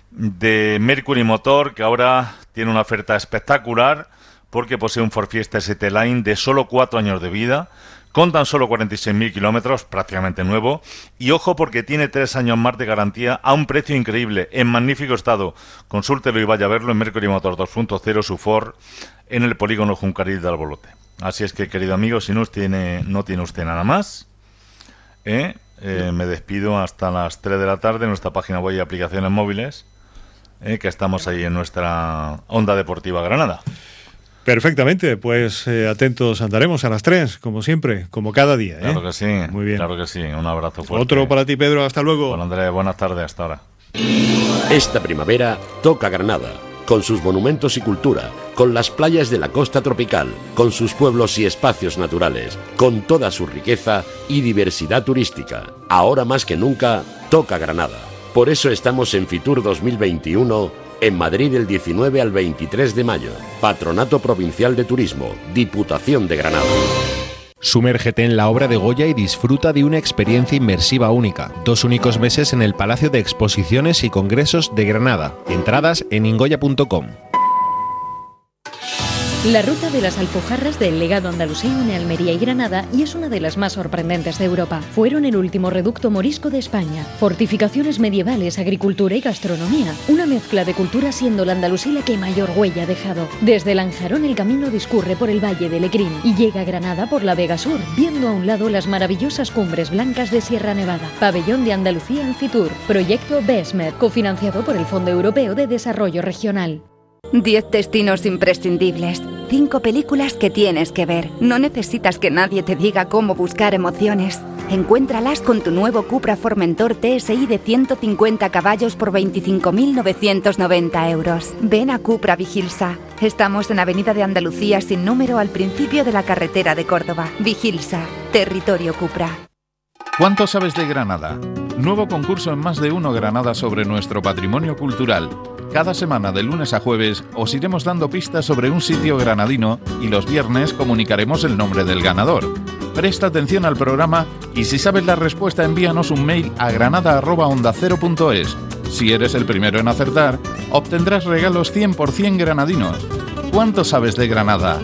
de Mercury Motor, que ahora tiene una oferta espectacular porque posee un Ford Fiesta S T Line de solo cuatro años de vida, con tan solo cuarenta y seis mil kilómetros, prácticamente nuevo, y ojo porque tiene tres años más de garantía a un precio increíble, en magnífico estado. Consúltelo y vaya a verlo en Mercury Motor dos punto cero, su Ford, en el polígono Juncaril de Albolote. Así es que, querido amigo, si no tiene, no tiene usted nada más, ¿eh? Eh, me despido hasta las tres de la tarde en nuestra página web y aplicaciones móviles, Eh, que estamos ahí en nuestra Onda Deportiva Granada. Perfectamente, pues eh, atentos andaremos a las tres, como siempre, como cada día. ¿eh? Claro que sí, muy bien. Claro que sí, un abrazo fuerte. Otro para ti, Pedro, hasta luego. Bueno, Andrés, buenas tardes, hasta ahora. Esta primavera toca Granada, con sus monumentos y cultura, con las playas de la costa tropical, con sus pueblos y espacios naturales, con toda su riqueza y diversidad turística. Ahora más que nunca, toca Granada. Por eso estamos en Fitur dos mil veintiuno, en Madrid del diecinueve al veintitrés de mayo. Patronato Provincial de Turismo, Diputación de Granada. Sumérgete en la obra de Goya y disfruta de una experiencia inmersiva única. Dos únicos meses en el Palacio de Exposiciones y Congresos de Granada. Entradas en ingoya punto com. La ruta de las Alpujarras del legado andalusí une Almería y Granada y es una de las más sorprendentes de Europa. Fueron el último reducto morisco de España. Fortificaciones medievales, agricultura y gastronomía. Una mezcla de culturas, siendo la Andalusí la que mayor huella ha dejado. Desde Lanjarón el camino discurre por el Valle de Lecrín y llega a Granada por la Vega Sur, viendo a un lado las maravillosas cumbres blancas de Sierra Nevada. Pabellón de Andalucía en Fitur. Proyecto BESMED, cofinanciado por el Fondo Europeo de Desarrollo Regional. diez destinos imprescindibles. cinco películas que tienes que ver. No necesitas que nadie te diga cómo buscar emociones. Encuéntralas con tu nuevo Cupra Formentor T S I de ciento cincuenta caballos por veinticinco mil novecientos noventa euros. Ven a Cupra Vigilsa. Estamos en Avenida de Andalucía sin número, al principio de la carretera de Córdoba. Vigilsa. Territorio Cupra. ¿Cuánto sabes de Granada? Nuevo concurso en Más de Uno Granada sobre nuestro patrimonio cultural. Cada semana, de lunes a jueves, os iremos dando pistas sobre un sitio granadino y los viernes comunicaremos el nombre del ganador. Presta atención al programa y si sabes la respuesta, envíanos un mail a granada arroba onda cero punto es. Si eres el primero en acertar, obtendrás regalos cien por ciento granadinos. ¿Cuánto sabes de Granada?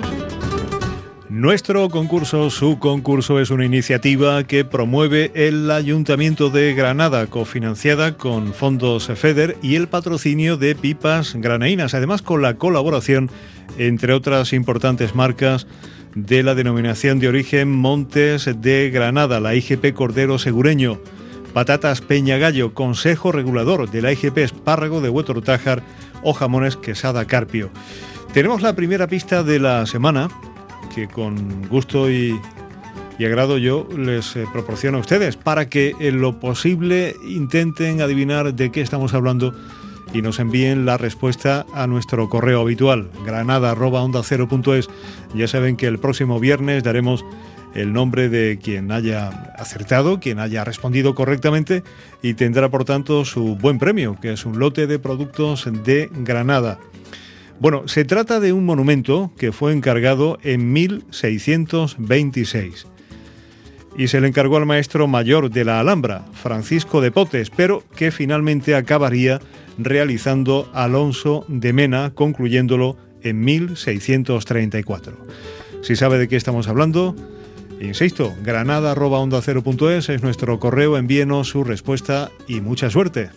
Nuestro concurso, su concurso, es una iniciativa que promueve el Ayuntamiento de Granada, cofinanciada con fondos FEDER y el patrocinio de Pipas Granaínas, además con la colaboración, entre otras importantes marcas, de la denominación de origen Montes de Granada, la I G P Cordero Segureño, Patatas Peñagallo, Consejo Regulador de la I G P Espárrago de Huetortájar o Jamones Quesada Carpio. Tenemos la primera pista de la semana, que con gusto y, y agrado yo les eh, proporciono a ustedes, para que en lo posible intenten adivinar de qué estamos hablando y nos envíen la respuesta a nuestro correo habitual, granada arroba onda cero punto es. Ya saben que el próximo viernes daremos el nombre de quien haya acertado, quien haya respondido correctamente, y tendrá por tanto su buen premio, que es un lote de productos de Granada. Bueno, se trata de un monumento que fue encargado en mil seiscientos veintiséis y se le encargó al maestro mayor de la Alhambra, Francisco de Potes, pero que finalmente acabaría realizando Alonso de Mena, concluyéndolo en mil seiscientos treinta y cuatro. Si sabe de qué estamos hablando, insisto, granada arroba onda cero punto es es nuestro correo, envíenos su respuesta y mucha suerte.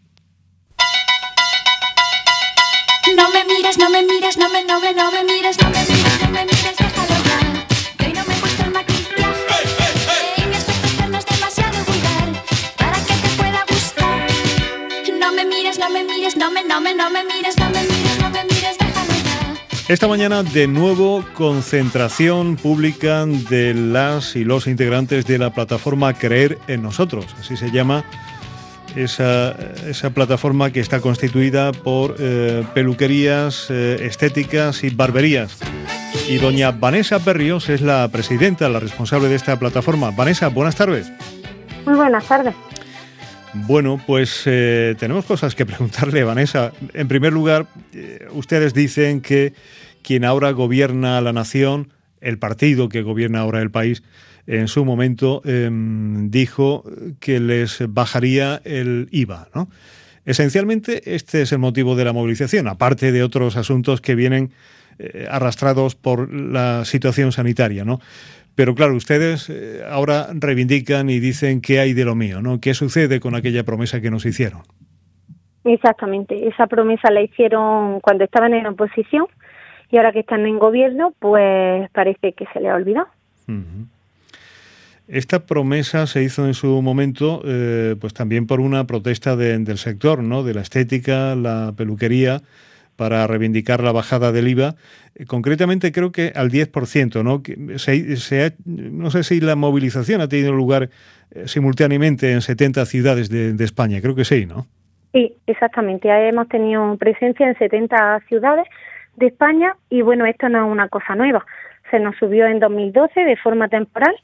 No me mires, no me mires, no me, no me, no me mires, no me mires, no me mires, déjalo ya. Que hoy no me gusta el maquillaje y mi aspecto externo es demasiado vulgar para que te pueda gustar. No me mires, no me mires, no me, no me, no me mires, no me mires, no me mires, déjalo ya. Esta mañana, de nuevo, concentración pública de las y los integrantes de la plataforma Creer en Nosotros, así se llama esa, esa plataforma que está constituida por eh, peluquerías, eh, estéticas y barberías. Y doña Vanessa Berríos es la presidenta, la responsable de esta plataforma. Vanessa, buenas tardes. Muy buenas tardes. Bueno, pues eh, tenemos cosas que preguntarle, Vanessa. En primer lugar, eh, ustedes dicen que quien ahora gobierna la nación, el partido que gobierna ahora el país, en su momento eh, dijo que les bajaría el I V A, ¿no? Esencialmente este es el motivo de la movilización, aparte de otros asuntos que vienen eh, arrastrados por la situación sanitaria, ¿no? Pero claro, ustedes eh, ahora reivindican y dicen qué hay de lo mío, ¿no? ¿Qué sucede con aquella promesa que nos hicieron? Exactamente, esa promesa la hicieron cuando estaban en oposición y ahora que están en gobierno, pues parece que se les ha olvidado. Uh-huh. Esta promesa se hizo en su momento eh, pues también por una protesta de, del sector, ¿no? De la estética, la peluquería, para reivindicar la bajada del I V A, eh, concretamente creo que al diez por ciento, ¿no? Que se, se ha, no sé si la movilización ha tenido lugar eh, simultáneamente en setenta ciudades de, de España, creo que sí, ¿no? Sí, exactamente, hemos tenido presencia en setenta ciudades de España y bueno, esto no es una cosa nueva, se nos subió en dos mil doce de forma temporal.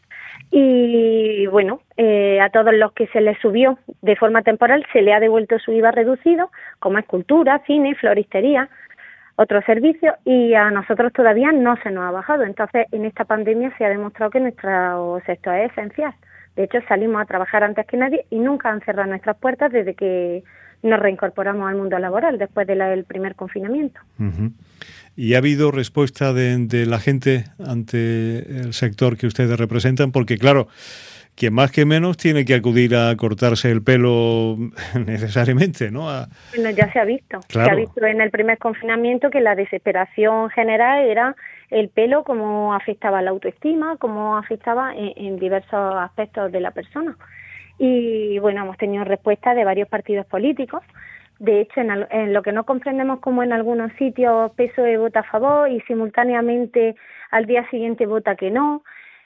Y bueno, eh, a todos los que se les subió de forma temporal se le ha devuelto su I V A reducido, como es cultura, cine, floristería, otros servicios, y a nosotros todavía no se nos ha bajado. Entonces, en esta pandemia se ha demostrado que nuestro sector es esencial. De hecho, salimos a trabajar antes que nadie y nunca han cerrado nuestras puertas desde que nos reincorporamos al mundo laboral después del primer confinamiento. Uh-huh. ¿Y ha habido respuesta de, de la gente ante el sector que ustedes representan? Porque claro, quien más que menos tiene que acudir a cortarse el pelo necesariamente, ¿no? A... Bueno, ya se ha visto. Claro. Se ha visto en el primer confinamiento que la desesperación general era el pelo, cómo afectaba la autoestima, cómo afectaba en, en diversos aspectos de la persona. Y bueno, hemos tenido respuestas de varios partidos políticos. De hecho, en, al, en lo que no comprendemos, como en algunos sitios P S O E vota a favor y simultáneamente al día siguiente vota que no.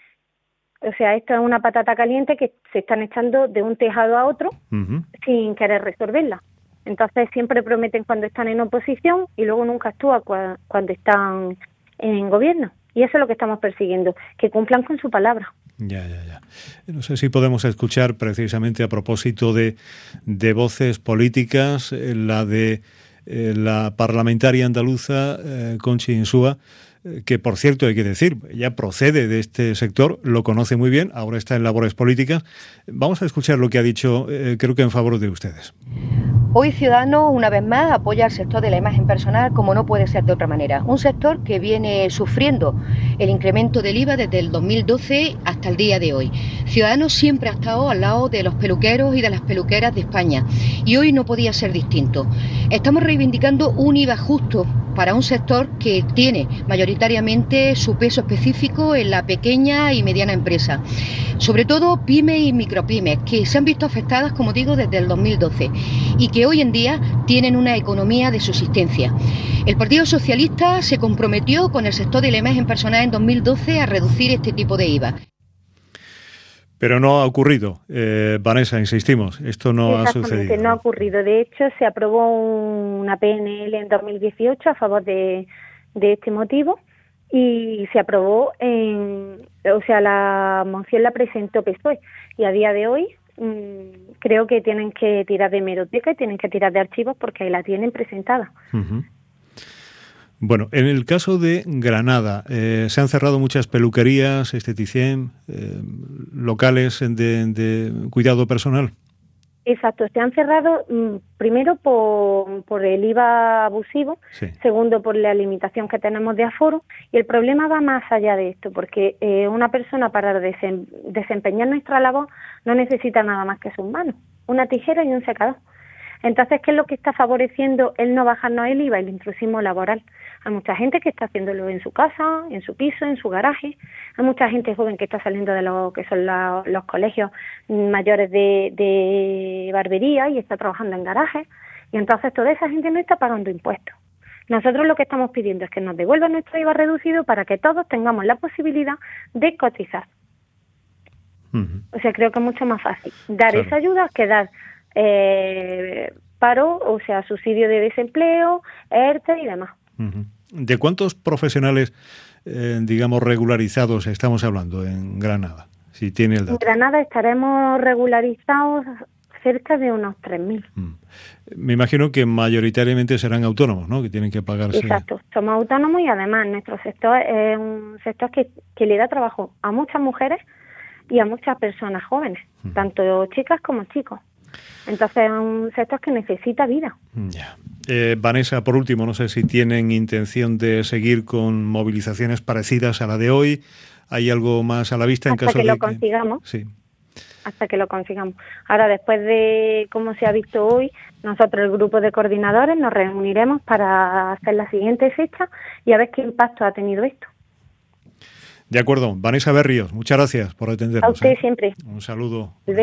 O sea, esto es una patata caliente que se están echando de un tejado a otro uh-huh. sin querer resolverla. Entonces siempre prometen cuando están en oposición y luego nunca actúan cua, cuando están en gobierno. Y eso es lo que estamos persiguiendo, que cumplan con su palabra. Ya, ya, ya. No sé si podemos escuchar precisamente a propósito de, de voces políticas, la de eh, la parlamentaria andaluza eh, Conchi Insúa, eh, que por cierto hay que decir, ella procede de este sector, lo conoce muy bien, ahora está en labores políticas. Vamos a escuchar lo que ha dicho, eh, creo que en favor de ustedes. Hoy Ciudadanos, una vez más, apoya al sector de la imagen personal como no puede ser de otra manera. Un sector que viene sufriendo el incremento del I V A desde el dos mil doce hasta el día de hoy. Ciudadanos siempre ha estado al lado de los peluqueros y de las peluqueras de España y hoy no podía ser distinto. Estamos reivindicando un I V A justo para un sector que tiene mayoritariamente su peso específico en la pequeña y mediana empresa. Sobre todo pymes y micropymes, que se han visto afectadas, como digo, desde el dos mil doce y que hoy en día tienen una economía de subsistencia. El Partido Socialista se comprometió con el sector de la imagen personal en dos mil doce a reducir este tipo de I V A. Pero no ha ocurrido, eh, Vanessa, insistimos, esto no ha sucedido. Exactamente, no ha ocurrido. De hecho, se aprobó una P N L en dos mil dieciocho a favor de, de este motivo y se aprobó, en, o sea, la moción la presentó P S O E y a día de hoy mmm, creo que tienen que tirar de hemeroteca y tienen que tirar de archivos porque ahí la tienen presentada. Uh-huh. Bueno, en el caso de Granada, eh, se han cerrado muchas peluquerías, esteticien, eh, locales de, de cuidado personal. Exacto, se han cerrado mmm, primero por, por el I V A abusivo, sí. Segundo por la limitación que tenemos de aforo, y el problema va más allá de esto, porque eh, una persona para desem- desempeñar nuestra labor no necesita nada más que sus manos, una tijera y un secador. Entonces, ¿qué es lo que está favoreciendo el no bajarnos el I V A, el intrusismo laboral? Hay mucha gente que está haciéndolo en su casa, en su piso, en su garaje. Hay mucha gente joven que está saliendo de lo que son la, los colegios mayores de, de barbería y está trabajando en garajes. Y entonces toda esa gente no está pagando impuestos. Nosotros lo que estamos pidiendo es que nos devuelvan nuestro I V A reducido para que todos tengamos la posibilidad de cotizar. Uh-huh. O sea, creo que es mucho más fácil dar claro. esa ayuda que dar eh, paro, o sea, subsidio de desempleo, ERTE y demás. Uh-huh. ¿De cuántos profesionales, eh, digamos, regularizados estamos hablando en Granada? Si tiene el dato. En Granada estaremos regularizados cerca de unos tres mil. Mm. Me imagino que mayoritariamente serán autónomos, ¿no? Que tienen que pagarse. Exacto, somos autónomos y además nuestro sector es un sector que, que le da trabajo a muchas mujeres y a muchas personas jóvenes, mm. tanto chicas como chicos. Entonces es un sector que necesita vida. Ya. Eh, Vanessa, por último, no sé si tienen intención de seguir con movilizaciones parecidas a la de hoy. ¿Hay algo más a la vista en Hasta caso que de lo que... consigamos. Sí. Hasta que lo consigamos. Ahora, después de cómo se ha visto hoy, nosotros, el grupo de coordinadores, nos reuniremos para hacer la siguiente fecha y a ver qué impacto ha tenido esto. De acuerdo. Vanessa Berríos, muchas gracias por atendernos. A usted ¿eh? siempre. Un saludo.